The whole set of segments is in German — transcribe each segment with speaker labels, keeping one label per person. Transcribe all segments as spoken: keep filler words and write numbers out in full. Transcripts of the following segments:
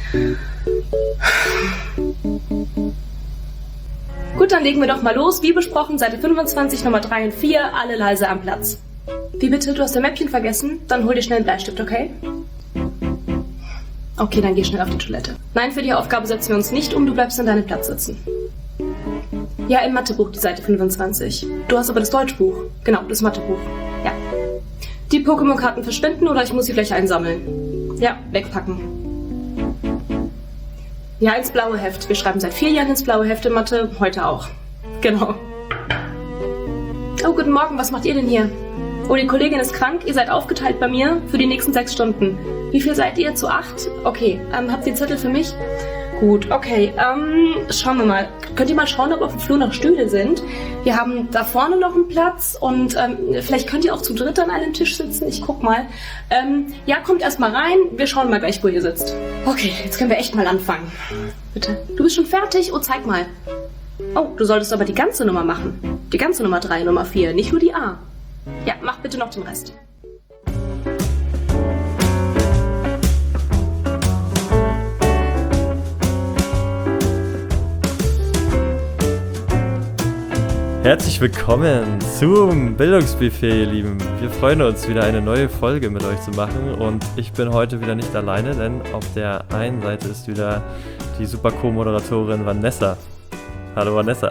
Speaker 1: Gut, dann legen wir doch mal los. Wie besprochen, Seite fünfundzwanzig, Nummer drei und vier, alle leise am Platz. Wie bitte, du hast dein Mäppchen vergessen? Dann hol dir schnell einen Bleistift, okay? Okay, dann geh schnell auf die Toilette. Nein, für die Aufgabe setzen wir uns nicht um, du bleibst an deinem Platz sitzen. Ja, im Mathebuch, die Seite fünfundzwanzig. Du hast aber das Deutschbuch. Genau, das Mathebuch. Ja. Die Pokémon-Karten verschwinden oder ich muss sie gleich einsammeln? Ja, wegpacken. Ja, ins blaue Heft. Wir schreiben seit vier Jahren ins blaue Heft in Mathe, heute auch. Genau. Oh, guten Morgen, was macht ihr denn hier? Oh, die Kollegin ist krank, ihr seid aufgeteilt bei mir für die nächsten sechs Stunden. Wie viel seid ihr? Zu acht? Okay, ähm, habt ihr einen Zettel für mich? Gut, okay, ähm, schauen wir mal. Könnt ihr mal schauen, ob auf dem Flur noch Stühle sind? Wir haben da vorne noch einen Platz und ähm, vielleicht könnt ihr auch zu dritt an einem Tisch sitzen. Ich guck mal. Ähm, ja, kommt erst mal rein. Wir schauen mal gleich, wo ihr sitzt. Okay, jetzt können wir echt mal anfangen. Bitte. Du bist schon fertig? Oh, zeig mal. Oh, du solltest aber die ganze Nummer machen. Die ganze Nummer drei, Nummer vier, nicht nur die A. Ja, mach bitte noch den Rest.
Speaker 2: Herzlich willkommen zum Bildungsbuffet, ihr Lieben. Wir freuen uns, wieder eine neue Folge mit euch zu machen und ich bin heute wieder nicht alleine, denn auf der einen Seite ist wieder die super Co-Moderatorin Vanessa. Hallo Vanessa.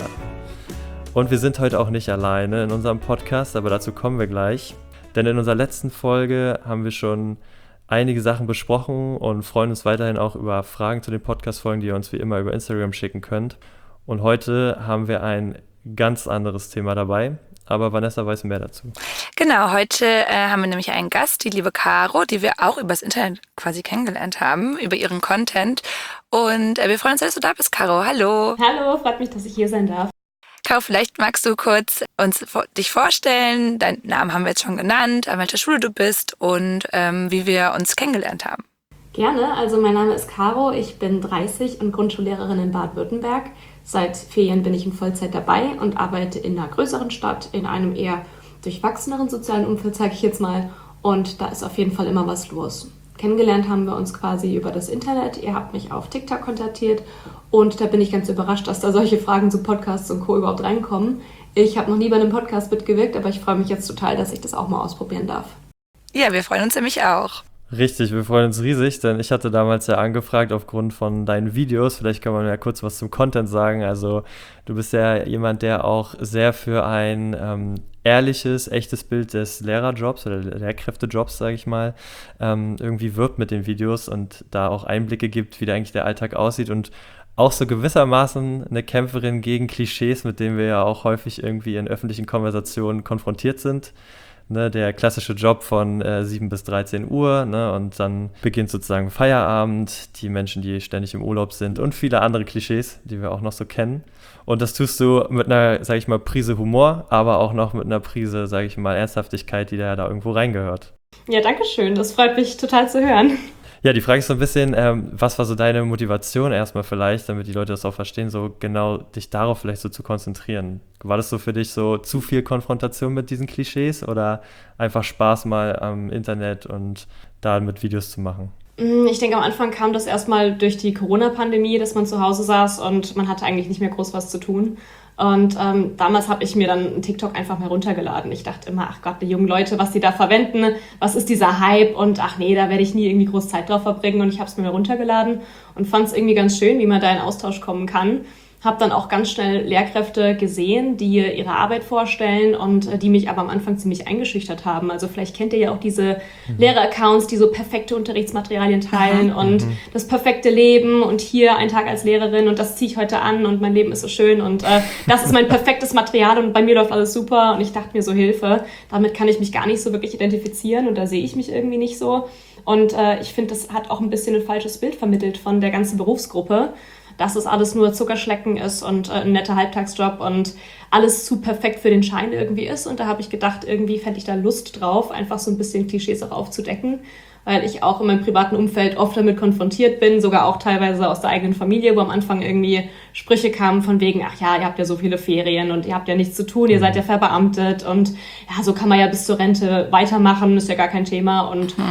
Speaker 2: Und wir sind heute auch nicht alleine in unserem Podcast, aber dazu kommen wir gleich. Denn in unserer letzten Folge haben wir schon einige Sachen besprochen und freuen uns weiterhin auch über Fragen zu den Podcast-Folgen, die ihr uns wie immer über Instagram schicken könnt. Und heute haben wir ein ganz anderes Thema dabei, aber Vanessa weiß mehr dazu.
Speaker 3: Genau, heute äh, haben wir nämlich einen Gast, die liebe Caro, die wir auch übers Internet quasi kennengelernt haben, über ihren Content. Und äh, wir freuen uns, dass du da bist, Caro. Hallo.
Speaker 1: Hallo, freut mich, dass ich hier sein darf.
Speaker 3: Caro, vielleicht magst du kurz uns dich vorstellen. Deinen Namen haben wir jetzt schon genannt, an welcher Schule du bist und ähm, wie wir uns kennengelernt haben.
Speaker 1: Gerne, also mein Name ist Caro, ich bin dreißig und Grundschullehrerin in Baden-Württemberg. Seit vier Jahren bin ich in Vollzeit dabei und arbeite in einer größeren Stadt, in einem eher durchwachseneren sozialen Umfeld, sage ich jetzt mal. Und da ist auf jeden Fall immer was los. Kennengelernt haben wir uns quasi über das Internet. Ihr habt mich auf TikTok kontaktiert und da bin ich ganz überrascht, dass da solche Fragen zu Podcasts und Co. überhaupt reinkommen. Ich habe noch nie bei einem Podcast mitgewirkt, aber ich freue mich jetzt total, dass ich das auch mal ausprobieren darf.
Speaker 3: Ja, wir freuen uns nämlich auch.
Speaker 2: Richtig, wir freuen uns riesig, denn ich hatte damals ja angefragt aufgrund von deinen Videos. Vielleicht kann man ja kurz was zum Content sagen. Also du bist ja jemand, der auch sehr für ein ähm, ehrliches, echtes Bild des Lehrerjobs oder Lehrkräftejobs, sage ich mal, ähm, irgendwie wirbt mit den Videos und da auch Einblicke gibt, wie da eigentlich der Alltag aussieht und auch so gewissermaßen eine Kämpferin gegen Klischees, mit denen wir ja auch häufig irgendwie in öffentlichen Konversationen konfrontiert sind. Ne, der klassische Job von äh, sieben bis dreizehn Uhr, ne, und dann beginnt sozusagen Feierabend, die Menschen, die ständig im Urlaub sind und viele andere Klischees, die wir auch noch so kennen. Und das tust du mit einer, sag ich mal, Prise Humor, aber auch noch mit einer Prise, sag ich mal, Ernsthaftigkeit, die da, da irgendwo reingehört.
Speaker 1: Ja, danke schön, das freut mich total zu hören.
Speaker 2: Ja, die Frage ist so ein bisschen, ähm, was war so deine Motivation erstmal vielleicht, damit die Leute das auch verstehen, so genau dich darauf vielleicht so zu konzentrieren? War das so für dich so zu viel Konfrontation mit diesen Klischees oder einfach Spaß mal am Internet und da mit Videos zu machen?
Speaker 1: Ich denke, am Anfang kam das erstmal durch die Corona-Pandemie, dass man zu Hause saß und man hatte eigentlich nicht mehr groß was zu tun. Und ähm, damals habe ich mir dann TikTok einfach mal runtergeladen. Ich dachte immer, ach Gott, die jungen Leute, was die da verwenden, was ist dieser Hype? Und ach nee, da werde ich nie irgendwie groß Zeit drauf verbringen. Und ich habe es mir runtergeladen und fand es irgendwie ganz schön, wie man da in Austausch kommen kann. Habe dann auch ganz schnell Lehrkräfte gesehen, die ihre Arbeit vorstellen und äh, die mich aber am Anfang ziemlich eingeschüchtert haben. Also vielleicht kennt ihr ja auch diese mhm. Lehrer-Accounts, die so perfekte Unterrichtsmaterialien teilen Aha. und mhm. das perfekte Leben und hier ein Tag als Lehrerin und das ziehe ich heute an und mein Leben ist so schön und äh, das ist mein perfektes Material und bei mir läuft alles super und ich dachte mir so, Hilfe, damit kann ich mich gar nicht so wirklich identifizieren und da sehe ich mich irgendwie nicht so. Und äh, ich finde, das hat auch ein bisschen ein falsches Bild vermittelt von der ganzen Berufsgruppe, dass es alles nur Zuckerschlecken ist und äh, ein netter Halbtagsjob und alles zu perfekt für den Schein irgendwie ist. Und da habe ich gedacht, irgendwie fände ich da Lust drauf, einfach so ein bisschen Klischees auch aufzudecken, weil ich auch in meinem privaten Umfeld oft damit konfrontiert bin, sogar auch teilweise aus der eigenen Familie, wo am Anfang irgendwie Sprüche kamen von wegen, ach ja, ihr habt ja so viele Ferien und ihr habt ja nichts zu tun, ihr seid ja verbeamtet und ja, so kann man ja bis zur Rente weitermachen, ist ja gar kein Thema und mhm.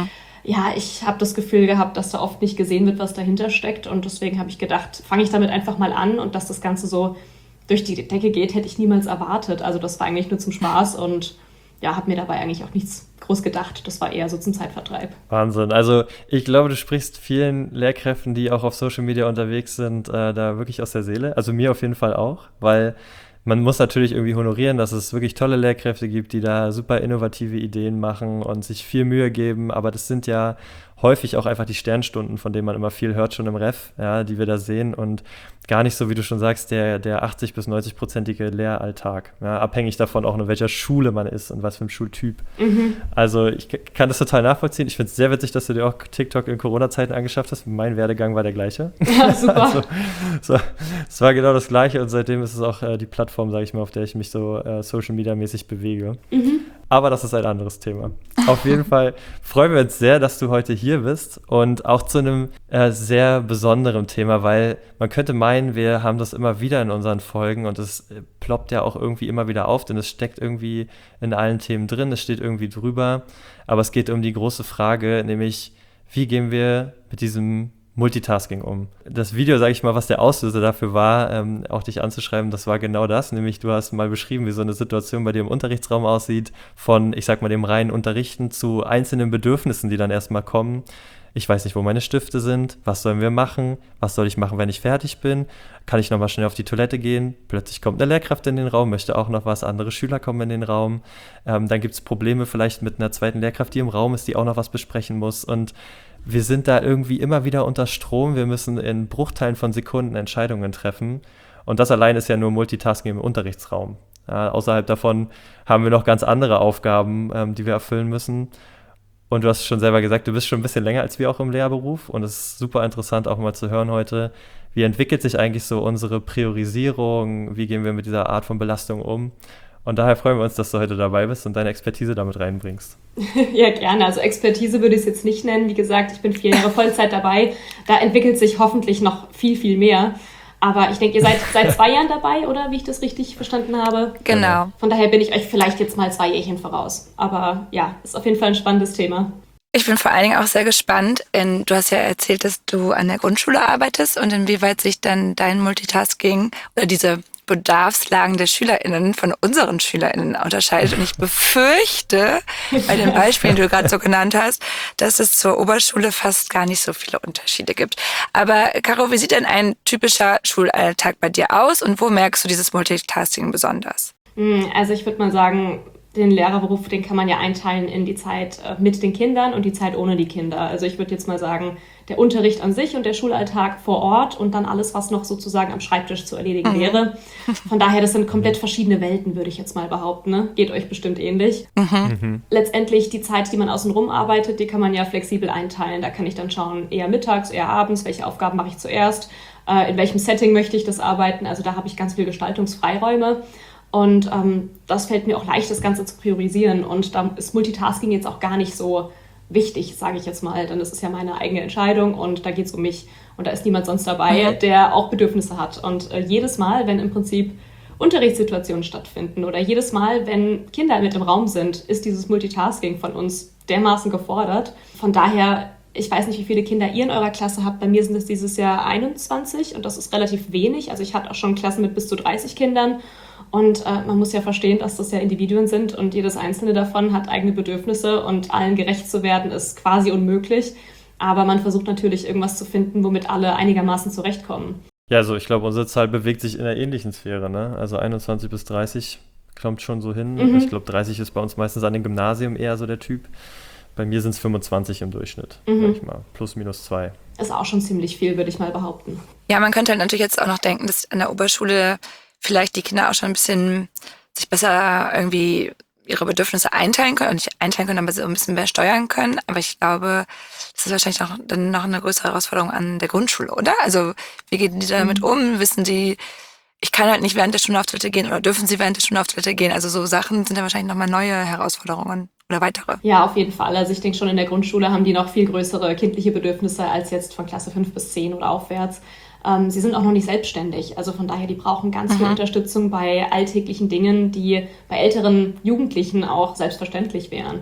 Speaker 1: ja, ich habe das Gefühl gehabt, dass da oft nicht gesehen wird, was dahinter steckt. Und deswegen habe ich gedacht, fange ich damit einfach mal an. Und dass das Ganze so durch die Decke geht, hätte ich niemals erwartet. Also das war eigentlich nur zum Spaß und ja, habe mir dabei eigentlich auch nichts groß gedacht. Das war eher so zum Zeitvertreib.
Speaker 2: Wahnsinn. Also ich glaube, du sprichst vielen Lehrkräften, die auch auf Social Media unterwegs sind, äh, da wirklich aus der Seele. Also mir auf jeden Fall auch, weil man muss natürlich irgendwie honorieren, dass es wirklich tolle Lehrkräfte gibt, die da super innovative Ideen machen und sich viel Mühe geben. Aber das sind ja häufig auch einfach die Sternstunden, von denen man immer viel hört schon im Ref, ja, die wir da sehen und gar nicht so, wie du schon sagst, der, der achtzig- bis neunzig-prozentige Lehralltag. Ja, abhängig davon auch, in welcher Schule man ist und was für ein Schultyp. Mhm. Also ich kann das total nachvollziehen. Ich finde es sehr witzig, dass du dir auch TikTok in Corona-Zeiten angeschafft hast. Mein Werdegang war der gleiche.
Speaker 1: Ja, super.
Speaker 2: Also, so, es war genau das Gleiche und seitdem ist es auch äh, die Plattform, sage ich mal, auf der ich mich so äh, Social-Media-mäßig bewege. Mhm. Aber das ist ein anderes Thema. Auf jeden Fall freuen wir uns sehr, dass du heute hier bist und auch zu einem äh, sehr besonderen Thema, weil man könnte meinen, wir haben das immer wieder in unseren Folgen und es äh, ploppt ja auch irgendwie immer wieder auf, denn es steckt irgendwie in allen Themen drin, es steht irgendwie drüber, aber es geht um die große Frage, nämlich wie gehen wir mit diesem Multitasking um. Das Video, sage ich mal, was der Auslöser dafür war, ähm, auch dich anzuschreiben, das war genau das, nämlich du hast mal beschrieben, wie so eine Situation bei dir im Unterrichtsraum aussieht, von, ich sag mal, dem reinen Unterrichten zu einzelnen Bedürfnissen, die dann erstmal kommen. Ich weiß nicht, wo meine Stifte sind, was sollen wir machen, was soll ich machen, wenn ich fertig bin, kann ich nochmal schnell auf die Toilette gehen, plötzlich kommt eine Lehrkraft in den Raum, möchte auch noch was, andere Schüler kommen in den Raum, ähm, dann gibt es Probleme vielleicht mit einer zweiten Lehrkraft, die im Raum ist, die auch noch was besprechen muss und wir sind da irgendwie immer wieder unter Strom. Wir müssen in Bruchteilen von Sekunden Entscheidungen treffen. Und das allein ist ja nur Multitasking im Unterrichtsraum. Ja, außerhalb davon haben wir noch ganz andere Aufgaben, ähm, die wir erfüllen müssen. Und du hast schon selber gesagt, du bist schon ein bisschen länger als wir auch im Lehrberuf. Und es ist super interessant auch mal zu hören heute, wie entwickelt sich eigentlich so unsere Priorisierung? Wie gehen wir mit dieser Art von Belastung um? Und daher freuen wir uns, dass du heute dabei bist und deine Expertise damit reinbringst.
Speaker 1: Ja, gerne. Also Expertise würde ich es jetzt nicht nennen. Wie gesagt, ich bin vier Jahre Vollzeit dabei. Da entwickelt sich hoffentlich noch viel, viel mehr. Aber ich denke, ihr seid seit zwei Jahren dabei, oder? Wie ich das richtig verstanden habe.
Speaker 3: Genau.
Speaker 1: Von daher bin ich euch vielleicht jetzt mal zwei Jährchen voraus. Aber ja, ist auf jeden Fall ein spannendes Thema.
Speaker 3: Ich bin vor allen Dingen auch sehr gespannt. In, du hast ja erzählt, dass du an der Grundschule arbeitest und inwieweit sich dann dein Multitasking oder diese Bedarfslagen der SchülerInnen von unseren SchülerInnen unterscheidet. Und ich befürchte, bei den Beispielen, die du gerade so genannt hast, dass es zur Oberschule fast gar nicht so viele Unterschiede gibt. Aber Caro, wie sieht denn ein typischer Schulalltag bei dir aus und wo merkst du dieses Multitasking besonders?
Speaker 1: Also ich würde mal sagen, den Lehrerberuf, den kann man ja einteilen in die Zeit mit den Kindern und die Zeit ohne die Kinder. Also ich würde jetzt mal sagen, der Unterricht an sich und der Schulalltag vor Ort und dann alles, was noch sozusagen am Schreibtisch zu erledigen mhm. wäre. Von daher, das sind komplett verschiedene Welten, würde ich jetzt mal behaupten. Ne? Geht euch bestimmt ähnlich. Mhm. Mhm. Letztendlich die Zeit, die man außenrum arbeitet, die kann man ja flexibel einteilen. Da kann ich dann schauen, eher mittags, eher abends, welche Aufgaben mache ich zuerst, äh, in welchem Setting möchte ich das arbeiten. Also da habe ich ganz viel Gestaltungsfreiräume. Und ähm, das fällt mir auch leicht, das Ganze zu priorisieren. Und da ist Multitasking jetzt auch gar nicht so wichtig, sage ich jetzt mal. Denn das ist ja meine eigene Entscheidung und da geht es um mich. Und da ist niemand sonst dabei, mhm. der auch Bedürfnisse hat. Und äh, jedes Mal, wenn im Prinzip Unterrichtssituationen stattfinden oder jedes Mal, wenn Kinder mit im Raum sind, ist dieses Multitasking von uns dermaßen gefordert. Von daher, ich weiß nicht, wie viele Kinder ihr in eurer Klasse habt. Bei mir sind es dieses Jahr einundzwanzig und das ist relativ wenig. Also ich hatte auch schon Klassen mit bis zu dreißig Kindern. Und äh, man muss ja verstehen, dass das ja Individuen sind und jedes einzelne davon hat eigene Bedürfnisse und allen gerecht zu werden ist quasi unmöglich. Aber man versucht natürlich irgendwas zu finden, womit alle einigermaßen zurechtkommen.
Speaker 2: Ja, also ich glaube, unsere Zahl bewegt sich in einer ähnlichen Sphäre, ne? Also einundzwanzig bis dreißig kommt schon so hin. Mhm. Ich glaube, dreißig ist bei uns meistens an dem Gymnasium eher so der Typ. Bei mir sind es fünfundzwanzig im Durchschnitt, mhm. sag ich mal. Plus, minus zwei.
Speaker 1: Ist auch schon ziemlich viel, würde ich mal behaupten.
Speaker 3: Ja, man könnte halt natürlich jetzt auch noch denken, dass an der Oberschule vielleicht die Kinder auch schon ein bisschen sich besser irgendwie ihre Bedürfnisse einteilen können, nicht einteilen können, aber so ein bisschen mehr steuern können. Aber ich glaube, das ist wahrscheinlich noch, dann noch eine größere Herausforderung an der Grundschule, oder? Also wie gehen die damit um? Wissen die, ich kann halt nicht während der Stunde auf Toilette gehen oder dürfen sie während der Stunde auf Toilette gehen? Also so Sachen sind ja wahrscheinlich nochmal neue Herausforderungen oder weitere.
Speaker 1: Ja, auf jeden Fall. Also ich denke schon in der Grundschule haben die noch viel größere kindliche Bedürfnisse als jetzt von Klasse fünf bis zehn oder aufwärts. Ähm, sie sind auch noch nicht selbstständig, also von daher, die brauchen ganz mhm. viel Unterstützung bei alltäglichen Dingen, die bei älteren Jugendlichen auch selbstverständlich wären.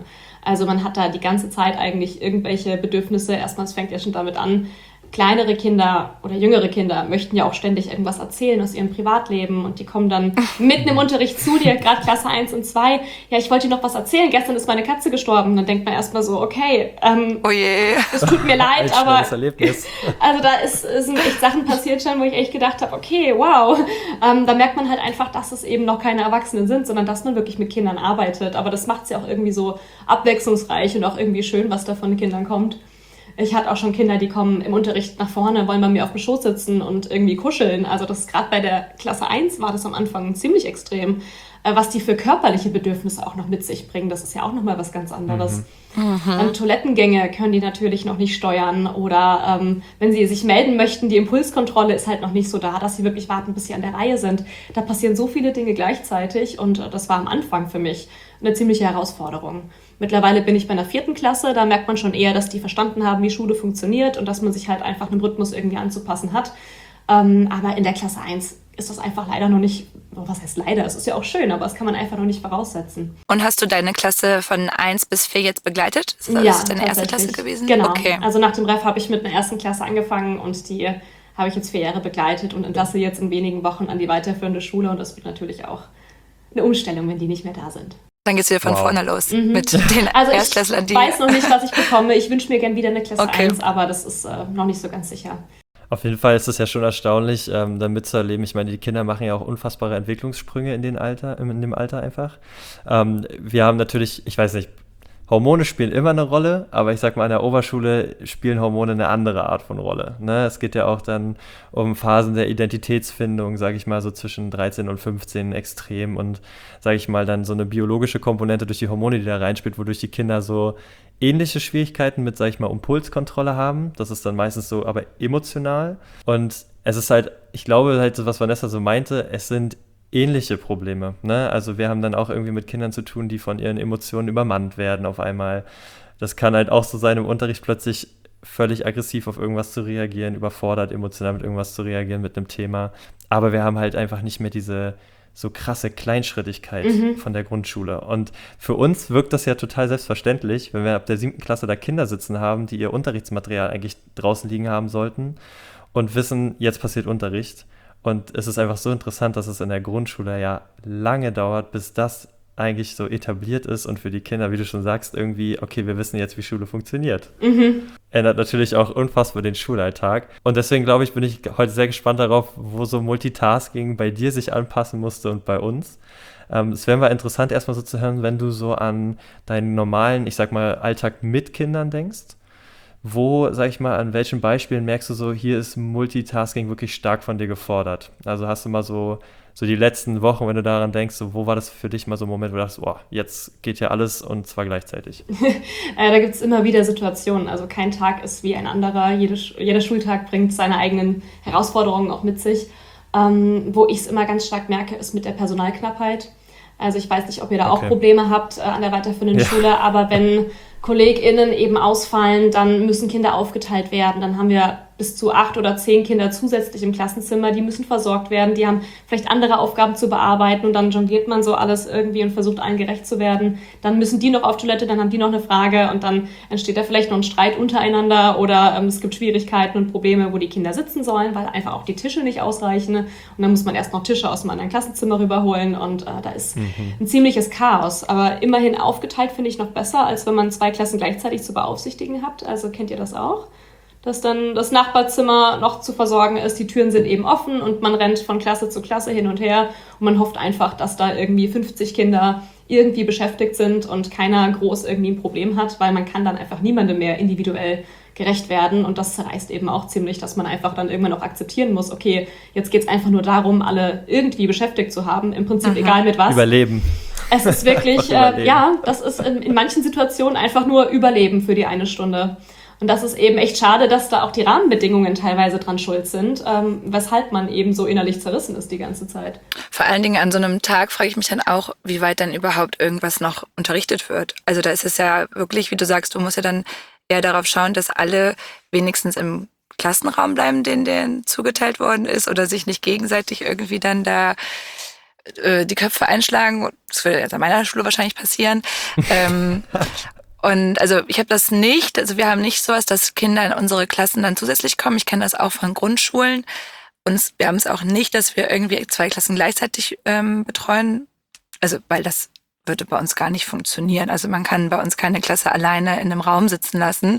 Speaker 1: Also man hat da die ganze Zeit eigentlich irgendwelche Bedürfnisse. Erstmal, es fängt ja schon damit an, kleinere Kinder oder jüngere Kinder möchten ja auch ständig irgendwas erzählen aus ihrem Privatleben und die kommen dann mitten im Unterricht zu dir, gerade Klasse eins und zwei. Ja, ich wollte dir noch was erzählen, gestern ist meine Katze gestorben. Dann denkt man erstmal so, okay, ähm,
Speaker 3: oh je.
Speaker 1: es tut mir leid,
Speaker 2: Ein
Speaker 1: aber
Speaker 2: Erlebnis.
Speaker 1: Also da ist, sind echt Sachen passiert schon, wo ich echt gedacht habe, okay, wow. Ähm, da merkt man halt einfach, dass es eben noch keine Erwachsenen sind, sondern dass man wirklich mit Kindern arbeitet. Aber das macht es ja auch irgendwie so abwechslungsreich und auch irgendwie schön, was da von den Kindern kommt. Ich hatte auch schon Kinder, die kommen im Unterricht nach vorne, wollen bei mir auf dem Schoß sitzen und irgendwie kuscheln. Also das gerade bei der Klasse eins war das am Anfang ziemlich extrem. Was die für körperliche Bedürfnisse auch noch mit sich bringen, das ist ja auch nochmal was ganz anderes. Mhm. Ähm, Toilettengänge können die natürlich noch nicht steuern oder ähm, wenn sie sich melden möchten, die Impulskontrolle ist halt noch nicht so da, dass sie wirklich warten, bis sie an der Reihe sind. Da passieren so viele Dinge gleichzeitig und äh, das war am Anfang für mich eine ziemliche Herausforderung. Mittlerweile bin ich bei einer vierten Klasse, da merkt man schon eher, dass die verstanden haben, wie Schule funktioniert und dass man sich halt einfach einem Rhythmus irgendwie anzupassen hat. Ähm, aber in der Klasse eins ist das einfach leider noch nicht, was heißt leider, es ist ja auch schön, aber das kann man einfach noch nicht voraussetzen.
Speaker 3: Und hast du deine Klasse von eins bis vier jetzt begleitet? Ist das
Speaker 1: ja,
Speaker 3: deine erste Klasse gewesen?
Speaker 1: Genau,
Speaker 3: okay.
Speaker 1: Also nach dem Ref habe ich mit einer ersten Klasse angefangen und die habe ich jetzt vier Jahre begleitet und entlasse jetzt in wenigen Wochen an die weiterführende Schule und das wird natürlich auch eine Umstellung, wenn die nicht mehr da sind.
Speaker 3: Dann geht's wieder von wow. vorne los mhm. mit den
Speaker 1: also
Speaker 3: Erstklässlern.
Speaker 1: Ich weiß noch nicht, was ich bekomme. Ich wünsche mir gern wieder eine Klasse okay. eins, aber das ist äh, noch nicht so ganz sicher.
Speaker 2: Auf jeden Fall ist es ja schon erstaunlich, ähm, da mitzuerleben. Ich meine, die Kinder machen ja auch unfassbare Entwicklungssprünge in, den Alter, in dem Alter einfach. Ähm, wir haben natürlich, ich weiß nicht, Hormone spielen immer eine Rolle, aber ich sag mal, an der Oberschule spielen Hormone eine andere Art von Rolle. Ne? Es geht ja auch dann um Phasen der Identitätsfindung, sage ich mal, so zwischen dreizehn und fünfzehn extrem und, sage ich mal, dann so eine biologische Komponente durch die Hormone, die da reinspielt, wodurch die Kinder so ähnliche Schwierigkeiten mit, sag ich mal, Impulskontrolle haben. Das ist dann meistens so, aber emotional. Und es ist halt, ich glaube halt, was Vanessa so meinte, es sind ähnliche Probleme. Ne? Also wir haben dann auch irgendwie mit Kindern zu tun, die von ihren Emotionen übermannt werden auf einmal. Das kann halt auch so sein, im Unterricht plötzlich völlig aggressiv auf irgendwas zu reagieren, überfordert emotional mit irgendwas zu reagieren, mit einem Thema. Aber wir haben halt einfach nicht mehr diese so krasse Kleinschrittigkeit mhm. von der Grundschule. Und für uns wirkt das ja total selbstverständlich, wenn wir ab der siebten Klasse da Kinder sitzen haben, die ihr Unterrichtsmaterial eigentlich draußen liegen haben sollten und wissen, jetzt passiert Unterricht. Und es ist einfach so interessant, dass es in der Grundschule ja lange dauert, bis das eigentlich so etabliert ist und für die Kinder, wie du schon sagst, irgendwie, okay, wir wissen jetzt, wie Schule funktioniert. Mhm. Ändert natürlich auch unfassbar den Schulalltag. Und deswegen, glaube ich, bin ich heute sehr gespannt darauf, wo so Multitasking bei dir sich anpassen musste und bei uns. Ähm, es wäre mal interessant, erstmal so zu hören, wenn du so an deinen normalen, ich sag mal, Alltag mit Kindern denkst. Wo, sag ich mal, an welchen Beispielen merkst du so, hier ist Multitasking wirklich stark von dir gefordert? Also hast du mal so, so die letzten Wochen, wenn du daran denkst, so, wo war das für dich mal so ein Moment, wo du dachtest, oh, jetzt geht ja alles und zwar gleichzeitig?
Speaker 1: äh, da gibt es immer wieder Situationen. Also kein Tag ist wie ein anderer. Jede, jeder Schultag bringt seine eigenen Herausforderungen auch mit sich. Ähm, wo ich es immer ganz stark merke, ist mit der Personalknappheit. Also ich weiß nicht, ob ihr da okay. auch Probleme habt äh, an der weiterführenden ja. Schule, aber wenn KollegInnen eben ausfallen, dann müssen Kinder aufgeteilt werden. Dann haben wir bis zu acht oder zehn Kinder zusätzlich im Klassenzimmer, die müssen versorgt werden, die haben vielleicht andere Aufgaben zu bearbeiten und dann jongliert man so alles irgendwie und versucht allen gerecht zu werden. Dann müssen die noch auf Toilette, dann haben die noch eine Frage und dann entsteht da vielleicht noch ein Streit untereinander oder ähm, es gibt Schwierigkeiten und Probleme, wo die Kinder sitzen sollen, weil einfach auch die Tische nicht ausreichen und dann muss man erst noch Tische aus dem anderen Klassenzimmer rüberholen und äh, da ist mhm. ein ziemliches Chaos. Aber immerhin aufgeteilt finde ich noch besser, als wenn man zwei Klassen gleichzeitig zu beaufsichtigen habt. Also kennt ihr das auch? Dass dann das Nachbarzimmer noch zu versorgen ist, die Türen sind eben offen und man rennt von Klasse zu Klasse hin und her und man hofft einfach, dass da irgendwie fünfzig Kinder irgendwie beschäftigt sind und keiner groß irgendwie ein Problem hat, weil man kann dann einfach niemandem mehr individuell gerecht werden und das zerreißt eben auch ziemlich, dass man einfach dann irgendwann auch akzeptieren muss, okay, jetzt geht's einfach nur darum, alle irgendwie beschäftigt zu haben, im Prinzip Aha. egal mit was.
Speaker 2: Überleben.
Speaker 1: Es ist wirklich, äh, ja, das ist in, in manchen Situationen einfach nur Überleben für die eine Stunde. Und das ist eben echt schade, dass da auch die Rahmenbedingungen teilweise dran schuld sind, ähm, weshalb man eben so innerlich zerrissen ist die ganze Zeit.
Speaker 3: Vor allen Dingen an so einem Tag frage ich mich dann auch, wie weit dann überhaupt irgendwas noch unterrichtet wird. Also da ist es ja wirklich, wie du sagst, du musst ja dann eher darauf schauen, dass alle wenigstens im Klassenraum bleiben, den denen zugeteilt worden ist oder sich nicht gegenseitig irgendwie dann da äh, die Köpfe einschlagen. Das würde jetzt an meiner Schule wahrscheinlich passieren. ähm, Und also ich habe das nicht, also wir haben nicht sowas, dass Kinder in unsere Klassen dann zusätzlich kommen. Ich kenne das auch von Grundschulen. Und wir haben es auch nicht, dass wir irgendwie zwei Klassen gleichzeitig ähm, betreuen. Also weil das würde bei uns gar nicht funktionieren. Also man kann bei uns keine Klasse alleine in einem Raum sitzen lassen.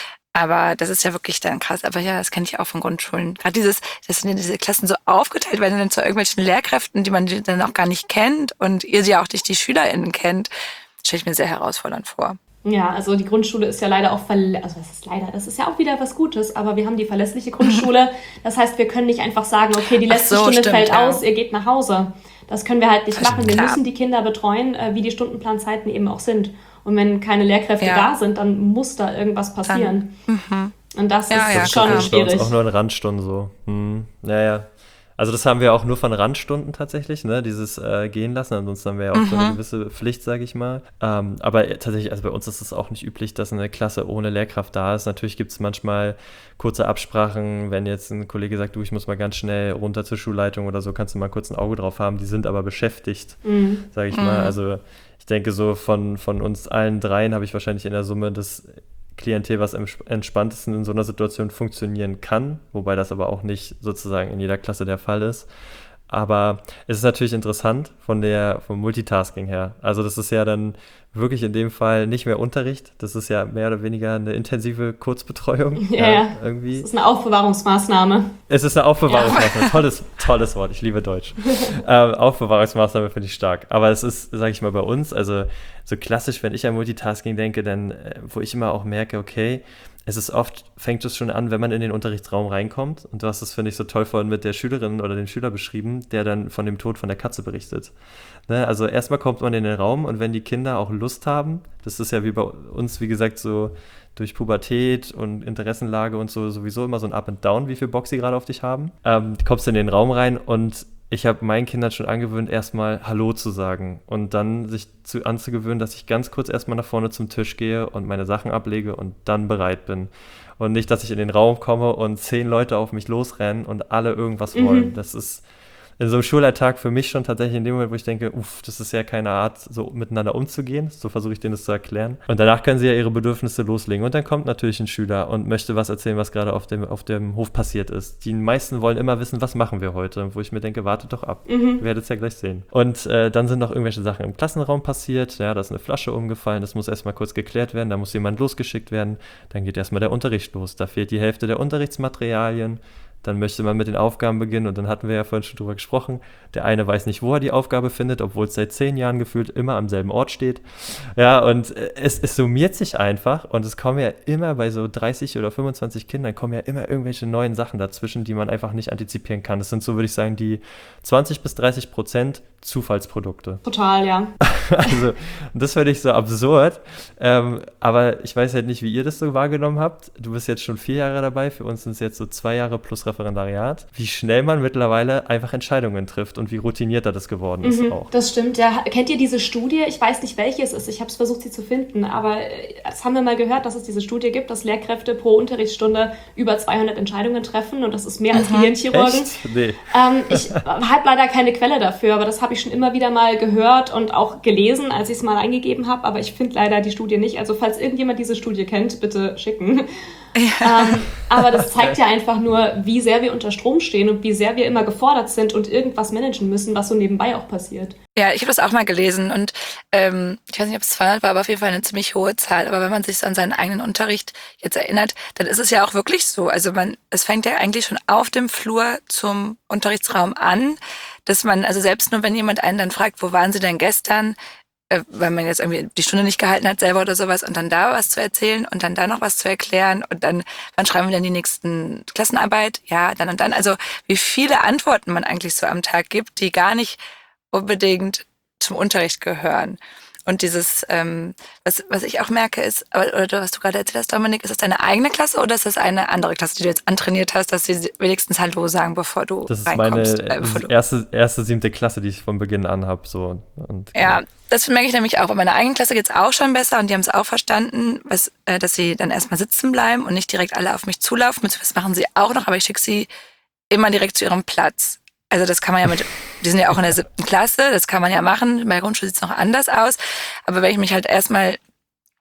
Speaker 3: Aber das ist ja wirklich dann krass. Aber ja, das kenne ich auch von Grundschulen. Gerade dieses, das sind ja diese Klassen so aufgeteilt werden dann zu irgendwelchen Lehrkräften, die man dann auch gar nicht kennt und ihr sie auch nicht die SchülerInnen kennt, stelle ich mir sehr herausfordernd vor.
Speaker 1: Ja, also die Grundschule ist ja leider auch, verlä- also das ist leider, das ist ja auch wieder was Gutes, aber wir haben die verlässliche Grundschule. Das heißt, wir können nicht einfach sagen, okay, die letzte
Speaker 3: so,
Speaker 1: Stunde
Speaker 3: stimmt,
Speaker 1: fällt
Speaker 3: ja.
Speaker 1: aus, ihr geht nach Hause. Das können wir halt nicht machen. Wir
Speaker 3: Klar.
Speaker 1: müssen die Kinder betreuen, äh, wie die Stundenplanzeiten eben auch sind. Und wenn keine Lehrkräfte
Speaker 3: Ja.
Speaker 1: da sind, dann muss da irgendwas passieren.
Speaker 3: Dann, mhm.
Speaker 1: Und das
Speaker 3: Ja,
Speaker 1: ist
Speaker 3: ja,
Speaker 1: schon
Speaker 3: klar.
Speaker 2: Das ist bei uns
Speaker 1: schwierig.
Speaker 2: auch nur in Randstunden so. Hm. Naja. Also das haben wir auch nur von Randstunden tatsächlich, ne? Dieses äh, gehen lassen. Ansonsten haben wir ja auch so eine gewisse Pflicht, sage ich mal. Ähm, aber tatsächlich, also bei uns ist es auch nicht üblich, dass eine Klasse ohne Lehrkraft da ist. Natürlich gibt es manchmal kurze Absprachen, wenn jetzt ein Kollege sagt, du, ich muss mal ganz schnell runter zur Schulleitung oder so, kannst du mal kurz ein Auge drauf haben. Die sind aber beschäftigt,
Speaker 1: Mhm.
Speaker 2: sage ich mal. Also ich denke so von, von uns allen dreien habe ich wahrscheinlich in der Summe das Klientel, was am entspanntesten in so einer Situation funktionieren kann, wobei das aber auch nicht sozusagen in jeder Klasse der Fall ist. Aber es ist natürlich interessant von der, vom Multitasking her. Also das ist ja dann wirklich in dem Fall nicht mehr Unterricht. Das ist ja mehr oder weniger eine intensive Kurzbetreuung.
Speaker 1: Ja, ja.
Speaker 2: Irgendwie.
Speaker 1: Das ist eine Aufbewahrungsmaßnahme.
Speaker 2: Es ist eine Aufbewahrungsmaßnahme. Ja. Tolles, tolles Wort. Ich liebe Deutsch. ähm, Aufbewahrungsmaßnahme finde ich stark. Aber es ist, sage ich mal, bei uns, also so klassisch, wenn ich an Multitasking denke, dann, äh, wo ich immer auch merke, okay, es ist oft, fängt es schon an, wenn man in den Unterrichtsraum reinkommt. Und du hast das, finde ich, so toll vorhin mit der Schülerin oder dem Schüler beschrieben, der dann von dem Tod von der Katze berichtet. Ne? Also erstmal kommt man in den Raum und wenn die Kinder auch Lust haben, das ist ja wie bei uns, wie gesagt, so durch Pubertät und Interessenlage und so sowieso immer so ein Up and Down, wie viel Bock sie gerade auf dich haben, ähm, kommst du in den Raum rein und ich habe meinen Kindern schon angewöhnt, erstmal Hallo zu sagen und dann sich zu, anzugewöhnen, dass ich ganz kurz erstmal nach vorne zum Tisch gehe und meine Sachen ablege und dann bereit bin. Und nicht, dass ich in den Raum komme und zehn Leute auf mich losrennen und alle irgendwas
Speaker 1: Mhm.
Speaker 2: wollen. Das ist in so einem Schulalltag für mich schon tatsächlich in dem Moment, wo ich denke, uff, das ist ja keine Art, so miteinander umzugehen. So versuche ich denen das zu erklären. Und danach können sie ja ihre Bedürfnisse loslegen. Und dann kommt natürlich ein Schüler und möchte was erzählen, was gerade auf dem, auf dem Hof passiert ist. Die meisten wollen immer wissen, was machen wir heute? Wo ich mir denke, wartet doch ab.
Speaker 1: Mhm.
Speaker 2: Ihr werdet es ja gleich sehen. Und äh, dann sind noch irgendwelche Sachen im Klassenraum passiert. Ja, da ist eine Flasche umgefallen. Das muss erstmal kurz geklärt werden. Da muss jemand losgeschickt werden. Dann geht erstmal der Unterricht los. Da fehlt die Hälfte der Unterrichtsmaterialien. Dann möchte man mit den Aufgaben beginnen und dann hatten wir ja vorhin schon drüber gesprochen. Der eine weiß nicht, wo er die Aufgabe findet, obwohl es seit zehn Jahren gefühlt immer am selben Ort steht. Ja, und es, es summiert sich einfach und es kommen ja immer bei so dreißig oder fünfundzwanzig Kindern kommen ja immer irgendwelche neuen Sachen dazwischen, die man einfach nicht antizipieren kann. Das sind so, würde ich sagen, die zwanzig bis dreißig Prozent Zufallsprodukte.
Speaker 1: Total, ja.
Speaker 2: Also, das finde ich so absurd. Ähm, aber ich weiß halt nicht, wie ihr das so wahrgenommen habt. Du bist jetzt schon vier Jahre dabei. Für uns sind es jetzt so zwei Jahre plus Referendariat. Wie schnell man mittlerweile einfach Entscheidungen trifft und wie routinierter das geworden ist
Speaker 1: Mhm,
Speaker 2: auch.
Speaker 1: das stimmt, ja. Kennt ihr diese Studie? Ich weiß nicht, welche es ist. Ich habe es versucht, sie zu finden. Aber äh, das haben wir mal gehört, dass es diese Studie gibt, dass Lehrkräfte pro Unterrichtsstunde über zweihundert Entscheidungen treffen. Und das ist mehr als Gehirnchirurgen.
Speaker 2: Echt? Nee.
Speaker 1: Ähm, ich habe leider keine Quelle dafür, aber das habe ich schon immer wieder mal gehört und auch gelesen, als ich es mal eingegeben habe. Aber ich finde leider die Studie nicht. Also falls irgendjemand diese Studie kennt, bitte schicken. Ja. Ähm, aber das zeigt ja einfach nur, wie sehr wir unter Strom stehen und wie sehr wir immer gefordert sind und irgendwas managen müssen, was so nebenbei auch passiert.
Speaker 3: Ja, ich habe das auch mal gelesen und ähm, ich weiß nicht, ob es zweihundert war, aber auf jeden Fall eine ziemlich hohe Zahl. Aber wenn man sich an seinen eigenen Unterricht jetzt erinnert, dann ist es ja auch wirklich so. Also man, es fängt ja eigentlich schon auf dem Flur zum Unterrichtsraum an, dass man, also selbst nur wenn jemand einen dann fragt, wo waren Sie denn gestern, äh, weil man jetzt irgendwie die Stunde nicht gehalten hat selber oder sowas und dann da was zu erzählen und dann da noch was zu erklären und dann, wann schreiben wir dann die nächsten Klassenarbeit? Ja, dann und dann. Also wie viele Antworten man eigentlich so am Tag gibt, die gar nicht unbedingt zum Unterricht gehören. Und dieses, ähm, was, was ich auch merke ist, oder was du gerade erzählt hast, Dominik, ist das deine eigene Klasse oder ist das eine andere Klasse, die du jetzt antrainiert hast, dass sie wenigstens Hallo sagen, bevor du
Speaker 2: Das ist
Speaker 3: reinkommst?
Speaker 2: meine
Speaker 3: äh, bevor du
Speaker 2: erste, erste, siebte Klasse, die ich von Beginn an habe. So. Und,
Speaker 3: ja, das merke ich nämlich auch. Bei meiner eigenen Klasse geht's auch schon besser und die haben es auch verstanden, was, äh, dass sie dann erstmal sitzen bleiben und nicht direkt alle auf mich zulaufen. Das machen sie auch noch, aber ich schicke sie immer direkt zu ihrem Platz. Also das kann man ja mit, die sind ja auch in der siebten Klasse, das kann man ja machen. Bei der Grundschule sieht es noch anders aus. Aber wenn ich mich halt erstmal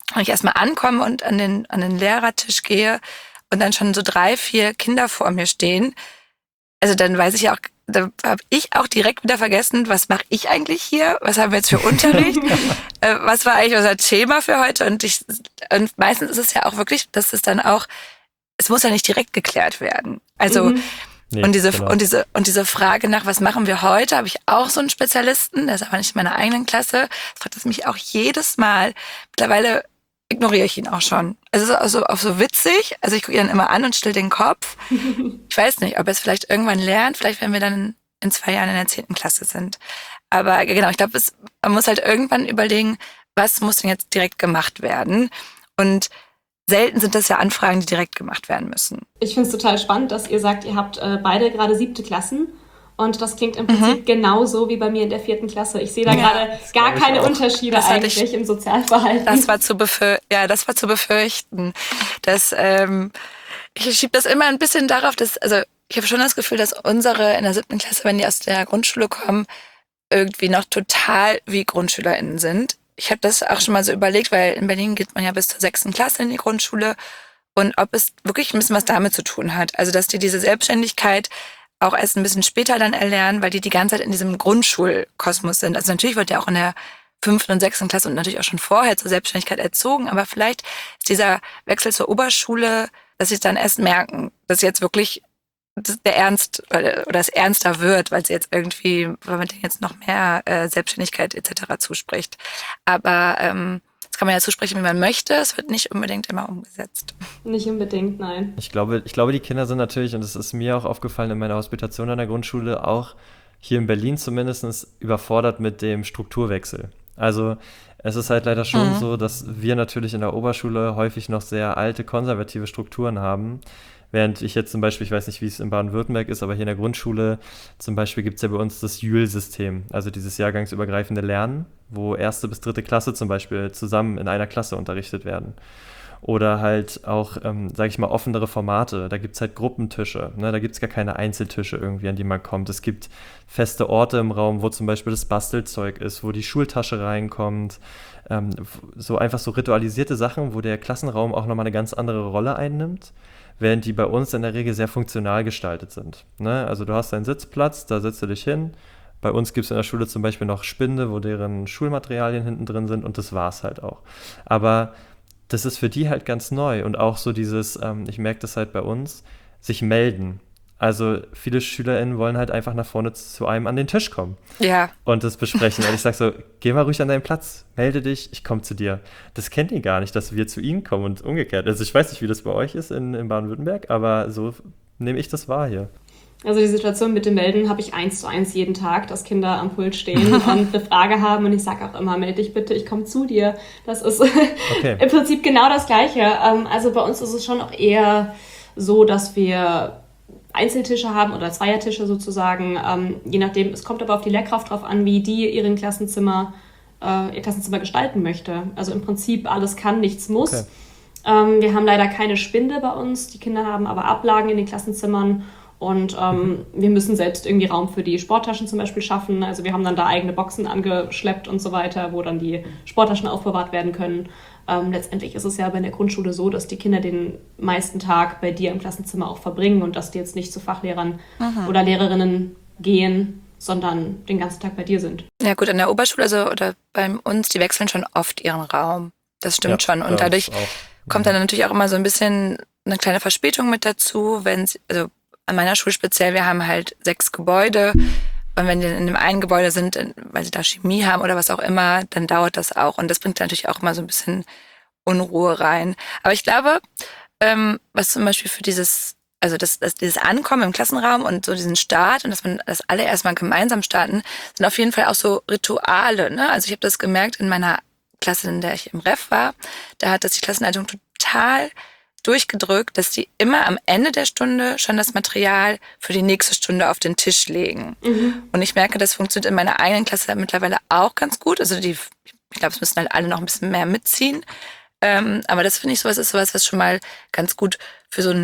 Speaker 3: wenn ich erstmal ankomme und an den, an den Lehrertisch gehe und dann schon so drei, vier Kinder vor mir stehen, also dann weiß ich ja auch, da habe ich auch direkt wieder vergessen, was mache ich eigentlich hier? Was haben wir jetzt für Unterricht? äh, was war eigentlich unser Thema für heute? Und ich und meistens ist es ja auch wirklich, dass es dann auch, es muss ja nicht direkt geklärt werden. Also
Speaker 1: Mhm.
Speaker 2: Nee,
Speaker 3: und diese
Speaker 2: genau.
Speaker 3: und diese und diese Frage nach, was machen wir heute, habe ich auch so einen Spezialisten, der ist aber nicht in meiner eigenen Klasse. Das fragt es mich auch jedes Mal. Mittlerweile ignoriere ich ihn auch schon. Es ist auch so, auch so witzig. Also ich gucke ihn dann immer an und still den Kopf. Ich weiß nicht, ob er es vielleicht irgendwann lernt. Vielleicht, wenn wir dann in zwei Jahren in der zehnten Klasse sind. Aber genau, ich glaube, es- man muss halt irgendwann überlegen, was muss denn jetzt direkt gemacht werden? Und selten sind das ja Anfragen, die direkt gemacht werden müssen.
Speaker 1: Ich finde es total spannend, dass ihr sagt, ihr habt äh, beide gerade siebte Klassen. Und das klingt im Prinzip genauso wie bei mir in der vierten Klasse. Ich sehe da
Speaker 3: Ja,
Speaker 1: gerade gar
Speaker 2: glaub ich
Speaker 1: keine
Speaker 2: auch.
Speaker 1: Unterschiede
Speaker 3: Das hatte
Speaker 1: eigentlich
Speaker 3: ich-
Speaker 1: im Sozialverhalten.
Speaker 3: Das war zu befür ja, das war zu befürchten. Dass, ähm, ich schiebe das immer ein bisschen darauf, dass, also ich habe schon das Gefühl, dass unsere in der siebten Klasse, wenn die aus der Grundschule kommen, irgendwie noch total wie GrundschülerInnen sind. Ich habe das auch schon mal so überlegt, weil in Berlin geht man ja bis zur sechsten Klasse in die Grundschule und ob es wirklich ein bisschen was damit zu tun hat. Also dass die diese Selbstständigkeit auch erst ein bisschen später dann erlernen, weil die die ganze Zeit in diesem Grundschulkosmos sind. Also natürlich wird ja auch in der fünften und sechsten Klasse und natürlich auch schon vorher zur Selbstständigkeit erzogen, aber vielleicht ist dieser Wechsel zur Oberschule, dass sie es dann erst merken, dass jetzt wirklich der Ernst oder oder es ernster wird, weil sie jetzt irgendwie, weil man denen jetzt noch mehr äh, Selbstständigkeit et cetera zuspricht. Aber ähm, das kann man ja zusprechen, wie man möchte. Es wird nicht unbedingt immer umgesetzt.
Speaker 1: Nicht unbedingt, nein.
Speaker 2: Ich glaube, ich glaube, die Kinder sind natürlich, und das ist mir auch aufgefallen in meiner Hospitation an der Grundschule, auch hier in Berlin zumindest überfordert mit dem Strukturwechsel. Also es ist halt leider schon
Speaker 3: Mhm.
Speaker 2: so, dass wir natürlich in der Oberschule häufig noch sehr alte, konservative Strukturen haben. Während ich jetzt zum Beispiel, ich weiß nicht, wie es in Baden-Württemberg ist, aber hier in der Grundschule zum Beispiel gibt es ja bei uns das Jühl-System, also dieses jahrgangsübergreifende Lernen, wo erste bis dritte Klasse zum Beispiel zusammen in einer Klasse unterrichtet werden. Oder halt auch, ähm, sage ich mal, offenere Formate. Da gibt es halt Gruppentische. Ne? Da gibt es gar keine Einzeltische irgendwie, an die man kommt. Es gibt feste Orte im Raum, wo zum Beispiel das Bastelzeug ist, wo die Schultasche reinkommt. Ähm, so einfach so ritualisierte Sachen, wo der Klassenraum auch nochmal eine ganz andere Rolle einnimmt, während die bei uns in der Regel sehr funktional gestaltet sind. Ne? Also du hast deinen Sitzplatz, da setzt du dich hin. Bei uns gibt es in der Schule zum Beispiel noch Spinde, wo deren Schulmaterialien hinten drin sind und das war's halt auch. Aber das ist für die halt ganz neu und auch so dieses, ähm, ich merke das halt bei uns, sich melden. Also viele SchülerInnen wollen halt einfach nach vorne zu einem an den Tisch kommen
Speaker 3: Ja,
Speaker 2: und das besprechen. Und ich sage so, geh mal ruhig an deinen Platz, melde dich, ich komme zu dir. Das kennt ihr gar nicht, dass wir zu ihnen kommen und umgekehrt. Also ich weiß nicht, wie das bei euch ist in, in Baden-Württemberg, aber so nehme ich das wahr hier.
Speaker 1: Also die Situation mit dem Melden habe ich eins zu eins jeden Tag, dass Kinder am Pult stehen und eine Frage haben und ich sage auch immer, melde dich bitte, ich komme zu dir. Das ist
Speaker 2: Okay.
Speaker 1: im Prinzip genau das Gleiche. Ähm, Also bei uns ist es schon auch eher so, dass wir Einzeltische haben oder Zweiertische sozusagen, ähm, je nachdem, es kommt aber auf die Lehrkraft drauf an, wie die ihren Klassenzimmer, äh, ihr Klassenzimmer gestalten möchte. Also im Prinzip alles kann, nichts muss.
Speaker 2: Okay.
Speaker 1: Ähm, wir haben leider keine Spinde bei uns, die Kinder haben aber Ablagen in den Klassenzimmern und ähm,
Speaker 2: Mhm.
Speaker 1: wir müssen selbst irgendwie Raum für die Sporttaschen zum Beispiel schaffen. Also wir haben dann da eigene Boxen angeschleppt und so weiter, wo dann die Sporttaschen aufbewahrt werden können. Ähm, letztendlich ist es ja bei der Grundschule so, dass die Kinder den meisten Tag bei dir im Klassenzimmer auch verbringen und dass die jetzt nicht zu Fachlehrern oder Lehrerinnen gehen, sondern den ganzen Tag bei dir sind.
Speaker 3: ja gut, an der Oberschule also, oder bei uns, die wechseln schon oft ihren Raum. Das stimmt
Speaker 2: Ja,
Speaker 3: schon.
Speaker 2: bei
Speaker 3: Und
Speaker 2: uns
Speaker 3: dadurch
Speaker 2: auch.
Speaker 3: kommt dann natürlich auch immer so ein bisschen eine kleine Verspätung mit dazu, wenn sie, also an meiner Schule speziell, wir haben halt sechs Gebäude und wenn die in dem einen Gebäude sind, weil sie da Chemie haben oder was auch immer, dann dauert das auch und das bringt natürlich auch immer so ein bisschen Unruhe rein. Aber ich glaube, ähm, was zum Beispiel für dieses, also das, das, dieses Ankommen im Klassenraum und so diesen Start und dass man das alle erstmal gemeinsam starten, sind auf jeden Fall auch so Rituale. Ne? Also ich habe das gemerkt in meiner Klasse, in der ich im Ref war, da hat das die Klassenleitung total durchgedrückt, dass die immer am Ende der Stunde schon das Material für die nächste Stunde auf den Tisch legen.
Speaker 1: Mhm.
Speaker 3: Und ich merke, das funktioniert in meiner eigenen Klasse mittlerweile auch ganz gut. Also die, ich glaube, es müssen halt alle noch ein bisschen mehr mitziehen. Ähm, aber das finde ich sowas ist sowas, was schon mal ganz gut für so ein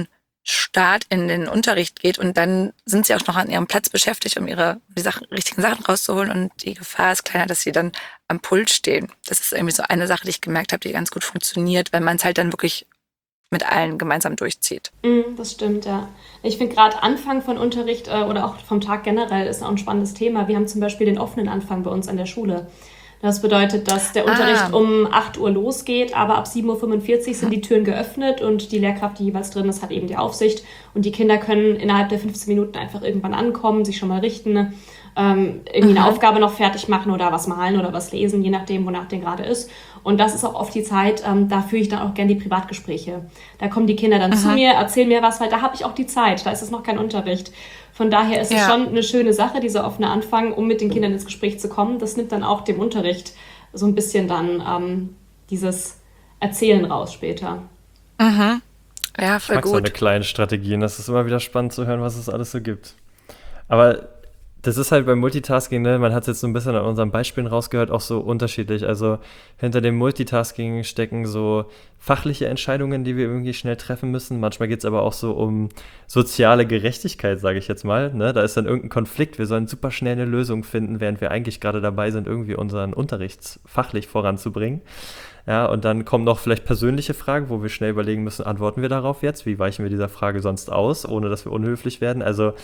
Speaker 3: Start in den Unterricht geht und dann sind sie auch noch an ihrem Platz beschäftigt, um ihre die Sachen, richtigen Sachen rauszuholen und die Gefahr ist kleiner, dass sie dann am Pult stehen. Das ist irgendwie so eine Sache, die ich gemerkt habe, die ganz gut funktioniert, wenn man es halt dann wirklich mit allen gemeinsam durchzieht.
Speaker 1: Mm, das stimmt, ja. Ich finde gerade Anfang von Unterricht äh, oder auch vom Tag generell ist auch ein spannendes Thema. Wir haben zum Beispiel den offenen Anfang bei uns an der Schule. Das bedeutet, dass der Unterricht ah. um acht Uhr losgeht, aber ab sieben Uhr fünfundvierzig sind die Türen geöffnet und die Lehrkraft, die jeweils drin ist, hat eben die Aufsicht. Und die Kinder können innerhalb der fünfzehn Minuten einfach irgendwann ankommen, sich schon mal richten, ähm, irgendwie eine Aufgabe noch fertig machen oder was malen oder was lesen, je nachdem, wonach denen gerade ist. Und das ist auch oft die Zeit, ähm, da führe ich dann auch gerne die Privatgespräche. Da kommen die Kinder dann Aha. zu mir, erzählen mir was, weil da habe ich auch die Zeit, da ist es noch kein Unterricht. Von daher ist ja. es schon eine schöne Sache, dieser offene Anfang, um mit den Kindern ins Gespräch zu kommen. Das nimmt dann auch dem Unterricht so ein bisschen dann ähm, dieses Erzählen raus später.
Speaker 3: Mhm. Ja, voll
Speaker 2: ich mag
Speaker 3: gut.
Speaker 2: so eine kleine Strategien. Das ist immer wieder spannend zu hören, was es alles so gibt. Aber das ist halt beim Multitasking, ne? Man hat es jetzt so ein bisschen an unseren Beispielen rausgehört, auch so unterschiedlich. Also hinter dem Multitasking stecken so fachliche Entscheidungen, die wir irgendwie schnell treffen müssen. Manchmal geht es aber auch so um soziale Gerechtigkeit, sage ich jetzt mal. Ne? Da ist dann irgendein Konflikt. Wir sollen super schnell eine Lösung finden, während wir eigentlich gerade dabei sind, irgendwie unseren Unterricht fachlich voranzubringen. Ja, und dann kommen noch vielleicht persönliche Fragen, wo wir schnell überlegen müssen, antworten wir darauf jetzt? Wie weichen wir dieser Frage sonst aus, ohne dass wir unhöflich werden? Also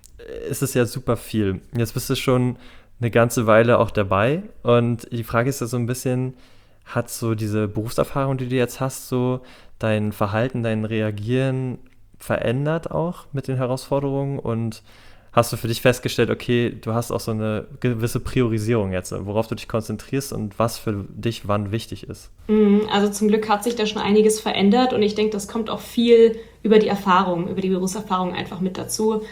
Speaker 2: ist es ja super viel. Jetzt bist du schon eine ganze Weile auch dabei und die Frage ist ja so ein bisschen, hat so diese Berufserfahrung, die du jetzt hast, so dein Verhalten, dein Reagieren verändert auch mit den Herausforderungen und hast du für dich festgestellt, okay, du hast auch so eine gewisse Priorisierung jetzt, worauf du dich konzentrierst und was für dich wann wichtig ist?
Speaker 1: Also zum Glück hat sich da schon einiges verändert und ich denke, das kommt auch viel über die Erfahrung, über die Berufserfahrung einfach mit dazu.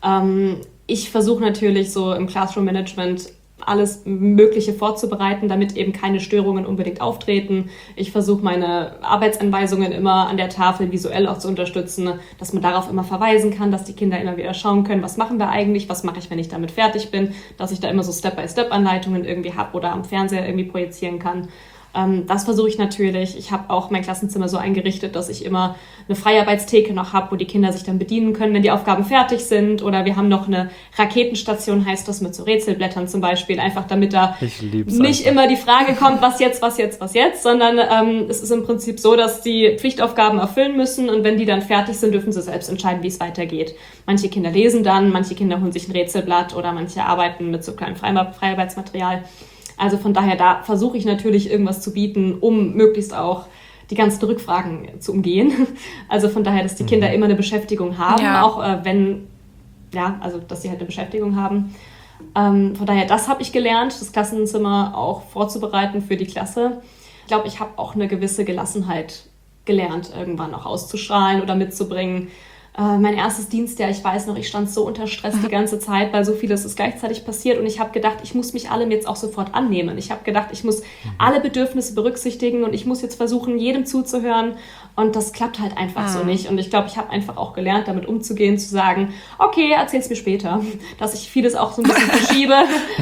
Speaker 1: Ich versuche natürlich so im Classroom-Management alles Mögliche vorzubereiten, damit eben keine Störungen unbedingt auftreten. Ich versuche meine Arbeitsanweisungen immer an der Tafel visuell auch zu unterstützen, dass man darauf immer verweisen kann, dass die Kinder immer wieder schauen können, was machen wir eigentlich, was mache ich, wenn ich damit fertig bin, dass ich da immer so Step-by-Step-Anleitungen irgendwie habe oder am Fernseher irgendwie projizieren kann. Das versuche ich natürlich. Ich habe auch mein Klassenzimmer so eingerichtet, dass ich immer eine Freiarbeitstheke noch habe, wo die Kinder sich dann bedienen können, wenn die Aufgaben fertig sind. Oder wir haben noch eine Raketenstation, heißt das, mit so Rätselblättern zum Beispiel. Einfach damit da nicht einfach. immer die Frage kommt, was jetzt, was jetzt, was jetzt. Sondern ähm, es ist im Prinzip so, dass die Pflichtaufgaben erfüllen müssen. Und wenn die dann fertig sind, dürfen sie selbst entscheiden, wie es weitergeht. Manche Kinder lesen dann, manche Kinder holen sich ein Rätselblatt oder manche arbeiten mit so kleinem Freiarbeitsmaterial. Also von daher, da versuche ich natürlich irgendwas zu bieten, um möglichst auch die ganzen Rückfragen zu umgehen. Also von daher, dass die Kinder immer eine Beschäftigung haben, ja. auch äh, wenn, ja, also dass sie halt eine Beschäftigung haben. Ähm, von daher, das habe ich gelernt, das Klassenzimmer auch vorzubereiten für die Klasse. Ich glaube, ich habe auch eine gewisse Gelassenheit gelernt, irgendwann auch auszustrahlen oder mitzubringen. Äh, mein erstes Dienstjahr, ich weiß noch, ich stand so unter Stress die ganze Zeit, weil so vieles ist gleichzeitig passiert und ich habe gedacht, ich muss mich allem jetzt auch sofort annehmen. Ich habe gedacht, ich muss alle Bedürfnisse berücksichtigen und ich muss jetzt versuchen, jedem zuzuhören und das klappt halt einfach ah. so nicht. Und ich glaube, ich habe einfach auch gelernt, damit umzugehen, zu sagen, okay, erzähl's mir später, dass ich vieles auch so ein bisschen verschiebe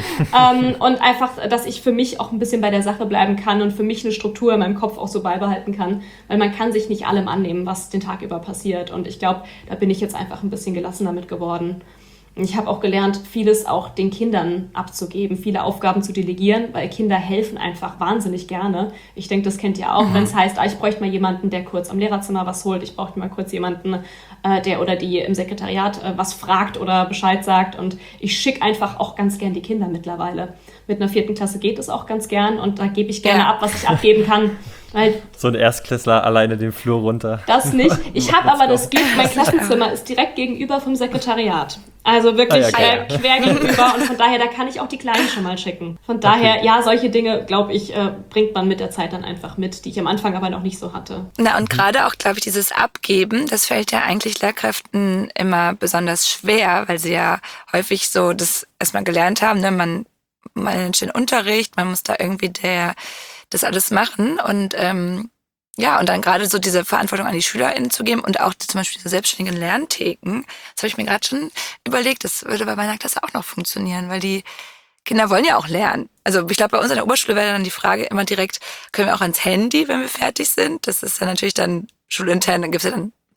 Speaker 1: ähm, und einfach, dass ich für mich auch ein bisschen bei der Sache bleiben kann und für mich eine Struktur in meinem Kopf auch so beibehalten kann, weil man kann sich nicht allem annehmen, was den Tag über passiert und ich glaube, da bin ich jetzt einfach ein bisschen gelassener mit geworden. Ich habe auch gelernt, vieles auch den Kindern abzugeben, viele Aufgaben zu delegieren, weil Kinder helfen einfach wahnsinnig gerne. Ich denke, das kennt ihr auch, mhm. wenn es heißt, ah, ich bräuchte mal jemanden, der kurz am Lehrerzimmer was holt, ich brauchte mal kurz jemanden, äh, der oder die im Sekretariat äh, was fragt oder Bescheid sagt und ich schicke einfach auch ganz gern die Kinder mittlerweile. Mit einer vierten Klasse geht es auch ganz gern und da gebe ich gerne ja. ab, was ich abgeben kann. Weil
Speaker 2: so ein Erstklässler alleine den Flur runter.
Speaker 1: Das nicht. Ich habe aber das Glück, mein Klassenzimmer ist direkt gegenüber vom Sekretariat. Also wirklich ah, ja, äh, quer gegenüber und von daher, da kann ich auch die Kleinen schon mal schicken. Von daher, okay. ja, solche Dinge, glaube ich, äh, bringt man mit der Zeit dann einfach mit, die ich am Anfang aber noch nicht so hatte.
Speaker 3: Na und gerade auch, glaube ich, dieses Abgeben, das fällt ja eigentlich Lehrkräften immer besonders schwer, weil sie ja häufig so das erstmal gelernt haben, ne, man managt den Unterricht, man muss da irgendwie der das alles machen und ähm, ja, und dann gerade so diese Verantwortung an die SchülerInnen zu geben und auch zum Beispiel diese selbstständigen Lerntheken, das habe ich mir gerade schon überlegt, das würde bei meiner Klasse auch noch funktionieren, weil die Kinder wollen ja auch lernen. Also ich glaube, bei uns an der Oberschule wäre dann die Frage immer direkt, können wir auch ans Handy, wenn wir fertig sind? Das ist dann natürlich dann schulintern, dann gibt's ja dann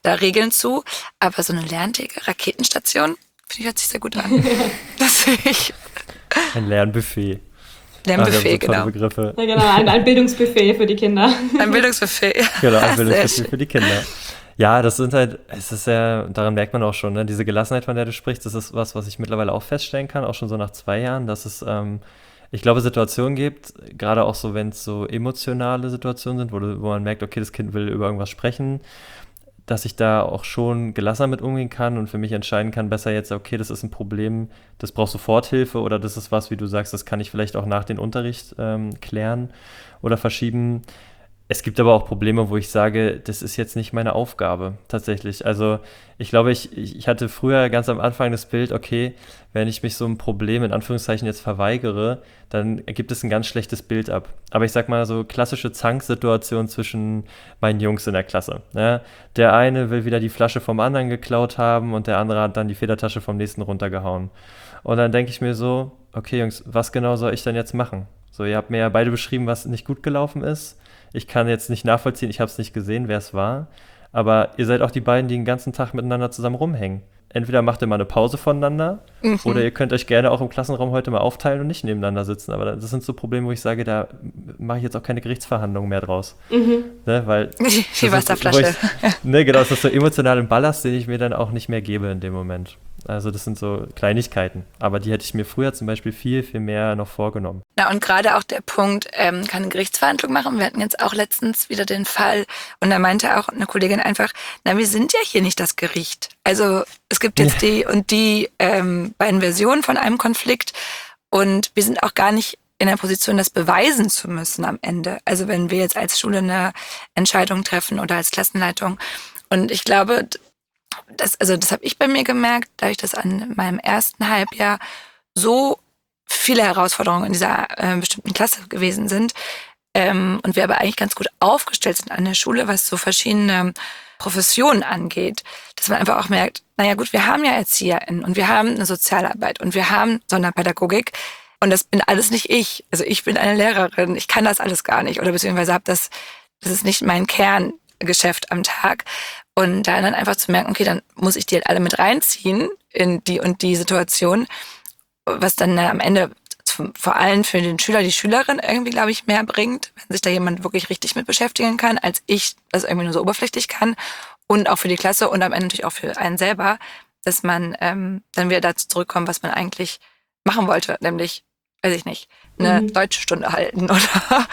Speaker 3: da Regeln zu. Aber so eine lernfähige Raketenstation, finde ich, hört sich sehr gut an. Das sehe ich.
Speaker 2: Ein Lernbuffet.
Speaker 3: Lernbuffet,
Speaker 2: Ach,
Speaker 3: genau.
Speaker 2: Begriffe.
Speaker 1: Ja, genau, ein, ein Bildungsbuffet für die Kinder.
Speaker 3: Ein Bildungsbuffet, ja.
Speaker 2: Genau, ein
Speaker 3: Sehr
Speaker 2: Bildungsbuffet
Speaker 3: schön.
Speaker 2: für die Kinder. Ja, das sind halt, es ist ja, daran merkt man auch schon, ne, diese Gelassenheit, von der du sprichst, das ist was, was ich mittlerweile auch feststellen kann, auch schon so nach zwei Jahren, dass es, ähm, ich glaube, Situationen gibt, gerade auch so, wenn es so emotionale Situationen sind, wo, du, wo man merkt, okay, das Kind will über irgendwas sprechen, dass ich da auch schon gelassener mit umgehen kann und für mich entscheiden kann, besser jetzt, okay, das ist ein Problem, das braucht Soforthilfe oder das ist was, wie du sagst, das kann ich vielleicht auch nach dem Unterricht ähm, klären oder verschieben. Es gibt aber auch Probleme, wo ich sage, das ist jetzt nicht meine Aufgabe, tatsächlich. Also ich glaube, ich, ich hatte früher ganz am Anfang das Bild, okay, wenn ich mich so einem Problem in Anführungszeichen jetzt verweigere, dann gibt es ein ganz schlechtes Bild ab. Aber ich sag mal so klassische Zanksituation zwischen meinen Jungs in der Klasse. Ne? Der eine will wieder die Flasche vom anderen geklaut haben und der andere hat dann die Federtasche vom nächsten runtergehauen. Und dann denke ich mir so, okay Jungs, was genau soll ich denn jetzt machen? So, ihr habt mir ja beide beschrieben, was nicht gut gelaufen ist. Ich kann jetzt nicht nachvollziehen, ich habe es nicht gesehen, wer es war. Aber ihr seid auch die beiden, die den ganzen Tag miteinander zusammen rumhängen. Entweder macht ihr mal eine Pause voneinander mhm. oder ihr könnt euch gerne auch im Klassenraum heute mal aufteilen und nicht nebeneinander sitzen. Aber das sind so Probleme, wo ich sage, da mache ich jetzt auch keine Gerichtsverhandlungen mehr draus. Mhm. Ne, weil
Speaker 3: die Wasserflasche.
Speaker 2: Ich, ne, genau, das ist so emotionalen Ballast, den ich mir dann auch nicht mehr gebe in dem Moment. Also das sind so Kleinigkeiten. Aber die hätte ich mir früher zum Beispiel viel, viel mehr noch vorgenommen.
Speaker 3: Na und gerade auch der Punkt, ähm, keine Gerichtsverhandlung machen. Wir hatten jetzt auch letztens wieder den Fall und da meinte auch eine Kollegin einfach, na, wir sind ja hier nicht das Gericht. Also es gibt jetzt ja. die und die ähm, beiden Versionen von einem Konflikt und wir sind auch gar nicht in der Position, das beweisen zu müssen am Ende. Also wenn wir jetzt als Schule eine Entscheidung treffen oder als Klassenleitung. Und ich glaube, das, also das habe ich bei mir gemerkt, dadurch, dass an meinem ersten Halbjahr so viele Herausforderungen in dieser äh, bestimmten Klasse gewesen sind ähm, und wir aber eigentlich ganz gut aufgestellt sind an der Schule, was so verschiedene Professionen angeht, dass man einfach auch merkt, naja gut, wir haben ja ErzieherInnen und wir haben eine Sozialarbeit und wir haben Sonderpädagogik und das bin alles nicht ich. Also ich bin eine Lehrerin, ich kann das alles gar nicht oder beziehungsweise habe das, das ist nicht mein Kerngeschäft am Tag. Und da dann einfach zu merken, okay, dann muss ich die halt alle mit reinziehen in die und die Situation, was dann am Ende vor allem für den Schüler, die Schülerin irgendwie, glaube ich, mehr bringt, wenn sich da jemand wirklich richtig mit beschäftigen kann, als ich das irgendwie nur so oberflächlich kann. Und auch für die Klasse und am Ende natürlich auch für einen selber, dass man ähm, dann wieder dazu zurückkommt, was man eigentlich machen wollte, nämlich, weiß ich nicht, eine mhm. Deutschstunde halten oder